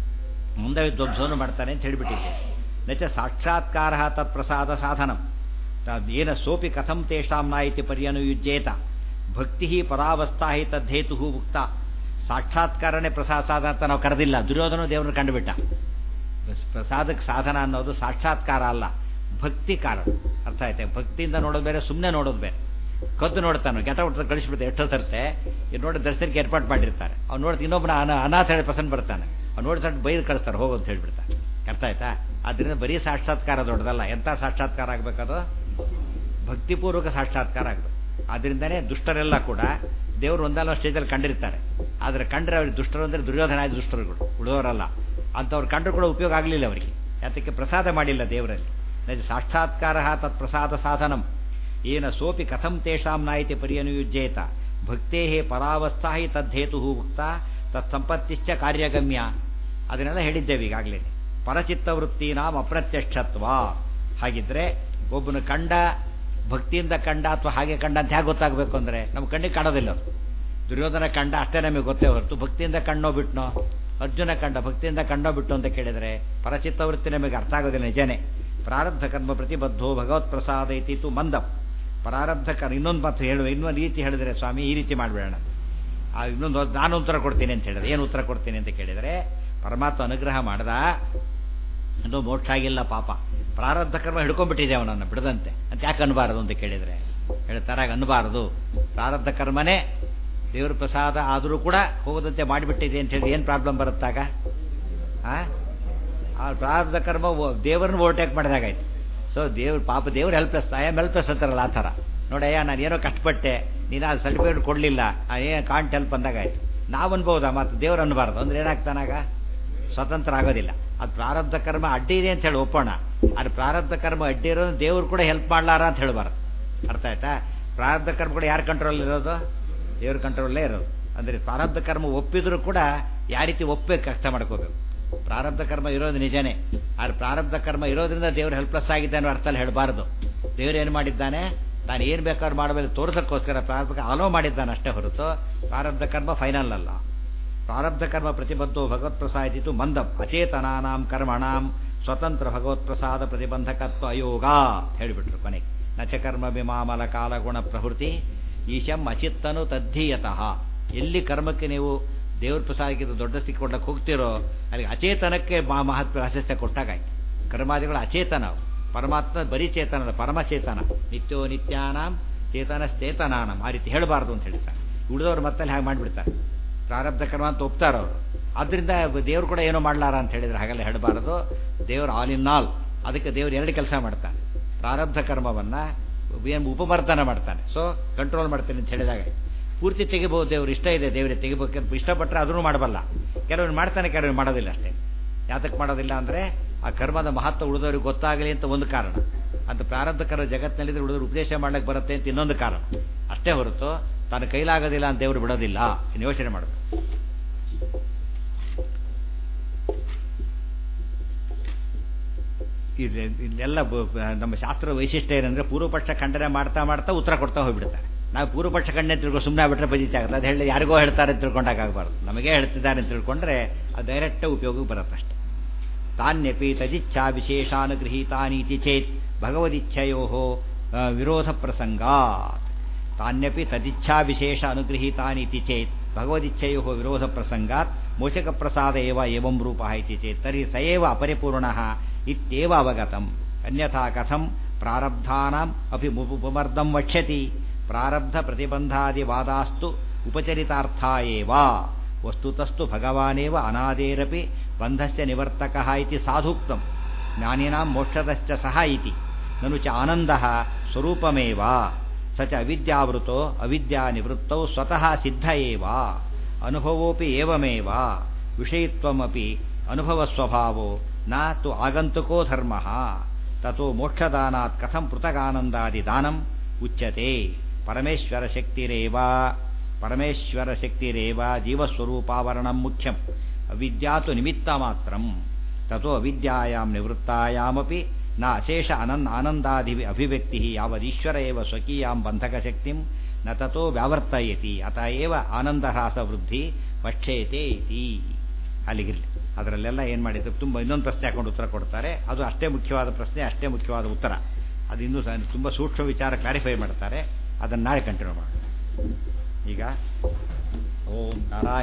S1: ಮುಂದೆ ವಿಧ್ವಂಸವನ್ನು ಮಾಡ್ತಾನೆ ಅಂತ ಹೇಳಿಬಿಟ್ಟಿದ್ದೆ. ನಚ ಸಾಕ್ಷಾತ್ಕಾರ ತತ್ಪ್ರಸಾದ ಸಾಧನಂ ಏನ ಸೋಪಿ ಕಥಂ ತೇಷಾಂ ನ ಇತಿ ಪರ್ಯನುಯುಜ್ಯೇತ ಭಕ್ತಿ ಪರಾವಸ್ಥಾ ಹಿ ತದ್ದೇತು ಉಕ್ತ. ಸಾಕ್ಷಾತ್ಕಾರನೇ ಪ್ರಸಾದ ಸಾಧನ ಅಂತ ನಾವು ಕರೆದಿಲ್ಲ, ದುರ್ಯೋಧನ ದೇವರನ್ನು ಕಂಡುಬಿಟ್ಟ. ಪ್ರಸಾದಕ್ಕೆ ಸಾಧನ ಅನ್ನೋದು ಸಾಕ್ಷಾತ್ಕಾರ ಅಲ್ಲ, ಭಕ್ತಿ ಕಾರಣ. ಅರ್ಥ ಆಯ್ತೆ? ಭಕ್ತಿಯಿಂದ ನೋಡೋದು ಬೇರೆ, ಸುಮ್ಮನೆ ನೋಡೋದು ಬೇರೆ. ಕದ್ದು ನೋಡ್ತಾನೆ, ಗೆಟ ಹುಟ್ಟು ಕಳಿಸ್ಬಿಡ್ತಾರೆ, ಎಷ್ಟೋ ತರ್ತೆ ಇದು ನೋಡಿ ದರ್ಶನಕ್ಕೆ ಏರ್ಪಾಡು ಮಾಡಿರ್ತಾರೆ. ಅವ್ನು ನೋಡ್ತಾ ಇನ್ನೊಬ್ಬನ ಅನಾಥ ಹೇಳಿ ಪಸಂದ್ ಬರ್ತಾನೆ, ಅವ್ನು ನೋಡ್ತಾ ಬೈದು ಕಳಿಸ್ತಾರೆ ಹೋಗು ಅಂತ ಹೇಳ್ಬಿಡ್ತಾರೆ. ಅರ್ಥ ಆಯ್ತಾ? ಅದರಿಂದ ಬರೀ ಸಾಕ್ಷಾತ್ಕಾರ ದೊಡ್ಡದಲ್ಲ. ಎಂಥ ಸಾಕ್ಷಾತ್ಕಾರ ಆಗಬೇಕದು? ಭಕ್ತಿಪೂರ್ವಕ ಸಾಕ್ಷಾತ್ಕಾರ ಆಗಬೇಕು. ಆದ್ದರಿಂದನೇ ದುಷ್ಟರೆಲ್ಲ ಕೂಡ ದೇವರು ಒಂದಲ್ಲ ಸ್ಟೇಜಲ್ಲಿ ಕಂಡಿರ್ತಾರೆ. ಆದರೆ ಕಂಡ್ರೆ ಅವ್ರಿಗೆ ದುಷ್ಟರು ಅಂದರೆ ದುರ್ಯೋಧನ ಆದ ದುಷ್ಟರುಗಳು, ಉಳಿದವರಲ್ಲ. ಅಂಥವ್ರು ಕಂಡ್ರು ಕೂಡ ಉಪಯೋಗ ಆಗಲಿಲ್ಲ ಅವರಿಗೆ, ಯಾತಕ್ಕೆ ಪ್ರಸಾದ ಮಾಡಿಲ್ಲ ದೇವರಲ್ಲಿ. ಸಾಕ್ಷಾತ್ಕಾರ ತತ್ ಪ್ರಸಾದ ಸಾಧನಂ ಏನ ಸೋಪಿ ಕಥಂ ತೇಷಾಂ ನಾಯಿತಿ ಪರ್ಯನುಯುಜ್ಯೇತ ಭಕ್ತೇ ಪರಾವಸ್ಥಾ ಹಿ ತದ್ದೇತು ಉಕ್ತ ತತ್ ಸಂಪತ್ತಿಶ್ಚ ಕಾರ್ಯಗಮ್ಯ. ಅದನ್ನೆಲ್ಲ ಹೇಳಿದ್ದೇವೆ ಈಗಾಗಲೇ. ಪರಚಿತ್ತವೃತ್ತಿ ನಾಮ ಅಪ್ರತ್ಯಕ್ಷತ್ವ. ಹಾಗಿದ್ರೆ ಒಬ್ಬನು ಕಂಡ ಭಕ್ತಿಯಿಂದ ಕಂಡ ಅಥವಾ ಹಾಗೆ ಕಂಡ ಅಂತ ಹೇಗೆ ಗೊತ್ತಾಗಬೇಕು ಅಂದರೆ ನಮ್ಮ ಕಣ್ಣಿಗೆ ಕಾಣೋದಿಲ್ಲ. ದುರ್ಯೋಧನ ಕಂಡ ಅಷ್ಟೇ ನಮಗೆ ಗೊತ್ತೇ ಹೊರತು ಭಕ್ತಿಯಿಂದ ಕಣ್ಣೋ ಬಿಟ್ನೋ, ಅರ್ಜುನ ಕಂಡ ಭಕ್ತಿಯಿಂದ ಕಣ್ಣೋ ಬಿಟ್ಟು ಅಂತ ಕೇಳಿದರೆ ಪರಚಿತ್ತವೃತ್ತಿ ನಮಗೆ ಅರ್ಥ ಆಗೋದಿಲ್ಲ. ನಿಜನೇ. ಪ್ರಾರಬ್ಧ ಕರ್ಮ ಪ್ರತಿಬದ್ಧೋ ಭಗವತ್ ಪ್ರಸಾದ ಇತಿತು ಮಂದಂ. ಪ್ರಾರಬ್ಧ ಕರ್ಮ ಇನ್ನೊಂದು ಮಾತು ಹೇಳುವ, ಇನ್ನೊಂದು ರೀತಿ ಹೇಳಿದರೆ ಸ್ವಾಮಿ ಈ ರೀತಿ ಮಾಡಿಬಿಡೋಣ, ಇನ್ನೊಂದು ನಾನು ಉತ್ತರ ಕೊಡ್ತೀನಿ ಅಂತ ಹೇಳಿದ್ರೆ ಏನು ಉತ್ತರ ಕೊಡ್ತೀನಿ ಅಂತ ಕೇಳಿದರೆ ಪರಮಾತ್ಮ ಅನುಗ್ರಹ ಮಾಡ್ದ, ಇನ್ನೂ ಮೋಕ್ಷ ಆಗಿಲ್ಲ ಪಾಪ, ಪ್ರಾರಬ್ಧ ಕರ್ಮ ಹಿಡ್ಕೊಂಡ್ಬಿಟ್ಟಿದೆ ಅವನನ್ನು ಬಿಡದಂತೆ ಅಂತ ಯಾಕೆ ಅನ್ಬಾರದು ಅಂತ ಕೇಳಿದರೆ ಹೇಳ್ತಾರೆ ಅನ್ನಬಾರದು. ಪ್ರಾರಬ್ಧ ಕರ್ಮನೇ ದೇವ್ರ ಪ್ರಸಾದ ಆದರೂ ಕೂಡ ಹೋಗದಂತೆ ಮಾಡಿಬಿಟ್ಟಿದೆ ಅಂತ ಹೇಳಿ ಏನು ಪ್ರಾಬ್ಲಮ್ ಬರುತ್ತಾಗ? ಆ ಪ್ರಾರಬ್ಧ ಕರ್ಮ ದೇವರನ್ನು ಓವರ್ಟೇಕ್ ಮಾಡಿದಾಗಾಯ್ತು. ಸೊ ದೇವ್ರ ಪಾಪ ದೇವ್ರು ಹೆಲ್ಪ್ಲೆಸ್, ಐ ಆಮ್ ಹೆಲ್ಪ್ಲೆಸ್ ಅಂತಾರಲ್ಲ ಆ ಥರ. ನೋಡಯ್ಯ ನಾನು ಏನೋ ಕಷ್ಟಪಟ್ಟೆ, ನೀನು ಆ ಸರ್ಟಿಫಿಕೇಟ್ ಕೊಡಲಿಲ್ಲ, ಏನು ಕಾಂಟ್ ಹೆಲ್ಪ್ ಅಂದಾಗಾಯ್ತು. ನಾವು ಅನ್ಬೋದಾ? ಮತ್ತು ದೇವ್ರು ಅನ್ಬಾರ್ದು ಅಂದ್ರೆ ಏನಾಗ್ತಾನಾಗ? ಸ್ವತಂತ್ರ ಆಗೋದಿಲ್ಲ. ಅದು ಪ್ರಾರಬ್ಧ ಕರ್ಮ ಅಡ್ಡಿ ಇದೆ ಅಂತ ಹೇಳಿ ಒಪ್ಪೋಣ, ಅದು ಪ್ರಾರಬ್ಧ ಕರ್ಮ ಅಡ್ಡಿ ಇರೋದು ದೇವ್ರು ಕೂಡ ಹೆಲ್ಪ್ ಮಾಡಲಾರ ಅಂತ ಹೇಳಬಾರ್ದು. ಅರ್ಥ ಆಯ್ತಾ? ಪ್ರಾರಬ್ಧ ಕರ್ಮ ಕೂಡ ಯಾರು ಕಂಟ್ರೋಲ್ ಇರೋದು? ದೇವ್ರ ಕಂಟ್ರೋಲ್ಲೇ ಇರೋದು. ಅಂದರೆ ಪ್ರಾರಬ್ಧ ಕರ್ಮ ಒಪ್ಪಿದ್ರು ಕೂಡ ಯಾವ ರೀತಿ ಒಪ್ಪಬೇಕು ಕಷ್ಟ ಮಾಡ್ಕೋಬೇಕು. ಪ್ರಾರಬ್ಧ ಕರ್ಮ ಇರೋದು ನಿಜನೇ, ಆದ್ರೆ ಪ್ರಾರಬ್ಧ ಕರ್ಮ ಇರೋದ್ರಿಂದ ದೇವ್ರು ಹೆಲ್ಪ್ಲೆಸ್ ಆಗಿದೆ ಅನ್ನೋ ಅರ್ಥಲ್ಲಿ ಹೇಳಬಾರ್ದು. ದೇವ್ರು ಏನು ಮಾಡಿದ್ದಾನೆ, ತಾನು ಏನು ಬೇಕಾದ್ರೂ ಮಾಡಬೇಕು ತೋರಿಸೋಕ್ಕೋಸ್ಕರ ಪ್ರಾರಬ್ಧ ಅಲೋ ಮಾಡಿದ್ದಾನೆ ಅಷ್ಟೇ ಹೊರತು ಪ್ರಾರಬ್ಧ ಕರ್ಮ ಫೈನಲ್ ಅಲ್ಲ. ಪ್ರಾರಬ್ಧ ಕರ್ಮ ಪ್ರತಿಬದ್ಧೋ ಭಗವತ್ ಪ್ರಸಾದಿತು ಮಂದಂ ಅಚೇತನಾನಾಂ ಕರ್ಮಣಾಂ ಸ್ವತಂತ್ರ ಭಗವತ್ ಪ್ರಸಾದ ಪ್ರತಿಬಂಧಕತ್ವ ಅಯೋಗ ಹೇಳಿಬಿಟ್ರು ಕೊನೆಗೆ. ನಚಕರ್ಮ ವಿಮಾಮಲ ಕಾಲಗುಣ ಪ್ರವೃತ್ತಿ ಈಶಂ ಅಚಿತ್ತನು ತದ್ಧೀಯತಃ. ಎಲ್ಲಿ ಕರ್ಮಕ್ಕೆ ನೀವು ದೇವ್ರ ಪ್ರಸಾದಕ್ಕಿಂತ ದೊಡ್ಡ ಸ್ಥಿತಿ ಕೊಡ್ಲಕ್ಕೆ ಹೋಗ್ತಿರೋ ಅಲ್ಲಿ ಅಚೇತನಕ್ಕೆ ಮಹತ್ವ ಪ್ರಾಶಸ್ತ್ಯ ಕೊಟ್ಟಾಗಾಯ್ತು. ಕರ್ಮಾದಿಗಳು ಅಚೇತನ, ಪರಮಾತ್ಮ ಬರೀ ಚೇತನ, ಪರಮಚೇತನ. ನಿತ್ಯೋ ನಿತ್ಯಾನಾಂ ಚೇತನಶ್ಚೇತನಾನಂ ಆ ರೀತಿ ಹೇಳಬಾರ್ದು ಅಂತ ಹೇಳ್ತಾರೆ. ಉಳಿದವ್ರು ಮತ್ತೆ ಹಾಗೆ ಮಾಡಿಬಿಡ್ತಾರೆ, ಪ್ರಾರಬ್ಧ ಕರ್ಮ ಅಂತ ಒಪ್ತಾರವ್ರು. ಆದ್ದರಿಂದ ದೇವ್ರು ಕೂಡ ಏನೋ ಮಾಡಲಾರ ಅಂತ ಹೇಳಿದ್ರೆ ಹಾಗೆಲ್ಲ ಹೇಳಬಾರದು. ದೇವ್ರು ಆಲ್ ಇನ್ ಆಲ್. ಅದಕ್ಕೆ ದೇವ್ರು ಎರಡು ಕೆಲಸ ಮಾಡ್ತಾನೆ. ಪ್ರಾರಬ್ಧ ಕರ್ಮವನ್ನು ಏನು ಉಪಮರ್ದನ ಮಾಡ್ತಾನೆ, ಸೊ ಕಂಟ್ರೋಲ್ ಮಾಡ್ತಾನೆ ಅಂತ ಹೇಳಿದಾಗ ಪೂರ್ತಿ ತೆಗಿಬಹುದು. ದೇವ್ರು ಇಷ್ಟ ಇದೆ, ದೇವ್ರಿಗೆ ತೆಗಿಬೇಕು, ಇಷ್ಟಪಟ್ಟರೆ ಅದನ್ನು ಮಾಡಬಲ್ಲ. ಕೆಲವರು ಮಾಡ್ತಾನೆ, ಕೆಲವರು ಮಾಡೋದಿಲ್ಲ ಅಷ್ಟೇ. ಯಾತಕ್ಕೆ ಮಾಡೋದಿಲ್ಲ ಅಂದರೆ ಆ ಕರ್ಮದ ಮಹತ್ವ ಉಳಿದವ್ರಿಗೆ ಗೊತ್ತಾಗಲಿ ಅಂತ ಒಂದು ಕಾರಣ, ಅಂತ ಪ್ರಾರಬ್ಧ ಕರ್ಮ ಜಗತ್ತಿನಲ್ಲಿದ್ರೆ ಉಳಿದವರು ಉಪದೇಶ ಮಾಡ್ಲಿಕ್ಕೆ ಬರುತ್ತೆ ಅಂತ ಇನ್ನೊಂದು ಕಾರಣ. ಅಷ್ಟೇ ಹೊರತು ತಾನು ಕೈಲಾಗೋದಿಲ್ಲ ಅಂತ ದೇವರು ಬಿಡೋದಿಲ್ಲ. ಇನ್ನು ಯೋಚನೆ ಮಾಡಬೇಕು. ಇದೆಲ್ಲ ನಮ್ಮ ಶಾಸ್ತ್ರ ವೈಶಿಷ್ಟ್ಯ ಏನಂದ್ರೆ ಪೂರ್ವಪಕ್ಷ ಖಂಡನೆ ಮಾಡ್ತಾ ಮಾಡ್ತಾ ಉತ್ತರ ಕೊಡ್ತಾ ಹೋಗ್ಬಿಡ್ತಾರೆ. ನಾವು ಪೂರ್ವಪಕ್ಷ ಖಂಡನೆ ತಿಳ್ಕೊಂಡು ಸುಮ್ಮನೆ ಬಿಟ್ಟರೆ ಬಜಿತೆ ಆಗುತ್ತೆ. ಅದು ಹೇಳಿ ಯಾರಿಗೋ ಹೇಳ್ತಾರೆ ಅಂತ ತಿಳ್ಕೊಂಡಾಗಬಾರ್ದು. ನಮಗೇ ಹೇಳ್ತಿದ್ದಾರೆ ಅಂತ ತಿಳ್ಕೊಂಡ್ರೆ ಅದು ಡೈರೆಕ್ಟ್ ಉಪಯೋಗಕ್ಕೆ ಬರುತ್ತಷ್ಟೆ. ತಾನ್ಯಪಿ ತದಿಚ್ಛಾ ವಿಶೇಷಾನುಗೃಹೀತಾನೀತಿ ಚೇತ್ ಭಗವದಿಚ್ಛೆಯೋ ವಿರೋಧ ಪ್ರಸಂಗಾತ್. ತಾನ್ಯಪಿ ತದಿಚ್ಛಾ ವಿಶೇಷ ಅನುಗೃಹೀತಾನೀತಿ ಚೇತ್ ಭಗವದಿಚ್ಛೆಯೋ ವಿರೋಧ ಪ್ರಸಂಗಾತ್ ಮೋಚಕ ಪ್ರಸಾದ ಏವ ಏವಂ ರೂಪ ಇತಿ ಚೇತ್ ತರ್ಹಿ ಸ ಏವ ಅಪರಿಪೂರ್ಣಃ ಇತ್ಯೇವ ಅವಗತಂ. ಅನ್ಯಥಾ ಕಥಂ ಪ್ರಾರಬ್ಧಾನಾಂ ಅಪಿ ಉಪಮರ್ದಂ ವಕ್ಷ್ಯತಿ. ಪ್ರಾರಬ್ಧ ಪ್ರತಿಬಂಧಾದಿವಾದಾಸ್ತು ಉಪಚರಿತಾರ್ಥಾ ಏವ. ವಸ್ತುತಸ್ತು ಭಗವಾನೇವ ಅನಾದೇರಪಿ ಬಂಧಸ್ಯ ನಿವರ್ತಕಃ ಇತಿ ಸಾಧುಕ್ತಂ. ಜ್ಞಾನಿನಾಂ ಮೋಕ್ಷದಶ್ಚ ಸಹ ಇತಿ. ನನು ಚ ಆನಂದಃ ಸ್ವರೂಪಮೇವ. ಸ ಚ ಅವಿದ್ಯಾವೃತೋ ಅವಿದ್ಯಾನಿವೃತ್ತೌ ಸ್ವತಃ ಸಿದ್ಧ ಏವ. ಅನುಭವೋಪಿ ಏವಮೇವ. ವಿಷಯಿತ್ವಮಪಿ ಅನುಭವಸ್ವಭಾವೋ ನ ತು ಆಗಂತುಕೋ ಧರ್ಮಃ. ತತೋ ಮೋಕ್ಷದಾನಾತ್ ಕಥಂ ಪೃಥಗಾನಂದಾದಿದಾನಂ ಉಚ್ಯತೆ. ಪರಮೇಶ್ವರ ಶಕ್ತಿರೇವ ಜೀವಸ್ವರೂಪಾವರಣಂ ಮುಖ್ಯಂ. ಅವಿದ್ಯಾತು ನಿಮಿತ್ತ ಮಾತ್ರಂ. ತತೋ ಅವಿದ್ಯಾಯಾಂ ನಿವೃತ್ತಾಯಾಮಪಿ ನ ಅಶೇಷ ಆನಂದಾದಿ ಅಭಿವ್ಯಕ್ತಿ ಯಾವದೀಶ್ವರ ಏವ ಸ್ವಕೀಯಾಂ ಬಂಧಕಶಕ್ತಿಂ ನ ತತೋ ವ್ಯಾವರ್ತಯತಿ. ಅತ ಏವ ಆನಂದಹಾಸ ವೃದ್ಧಿ ಪಕ್ಷೇತೆ ಇತಿ. ಅಲ್ಲಿಗಿರಲಿ. ಅದರಲ್ಲೆಲ್ಲ ಏನು ಮಾಡಿದ್ರು ತುಂಬ ಇನ್ನೊಂದು ಪ್ರಶ್ನೆ ಹಾಕೊಂಡು ಉತ್ತರ ಕೊಡ್ತಾರೆ. ಅದು ಅಷ್ಟೇ ಮುಖ್ಯವಾದ ಪ್ರಶ್ನೆ, ಅಷ್ಟೇ ಮುಖ್ಯವಾದ ಉತ್ತರ. ಅದು ಇನ್ನೂ ತುಂಬ ಸೂಕ್ಷ್ಮ ವಿಚಾರ ಕ್ಲಾರಿಫೈ ಮಾಡ್ತಾರೆ. ಅದನ್ನು ನಾಳೆ ಕಂಟಿನ್ಯೂ ಮಾಡೋಣ. ಈಗ ಓಂ ನಾರಾಯಣ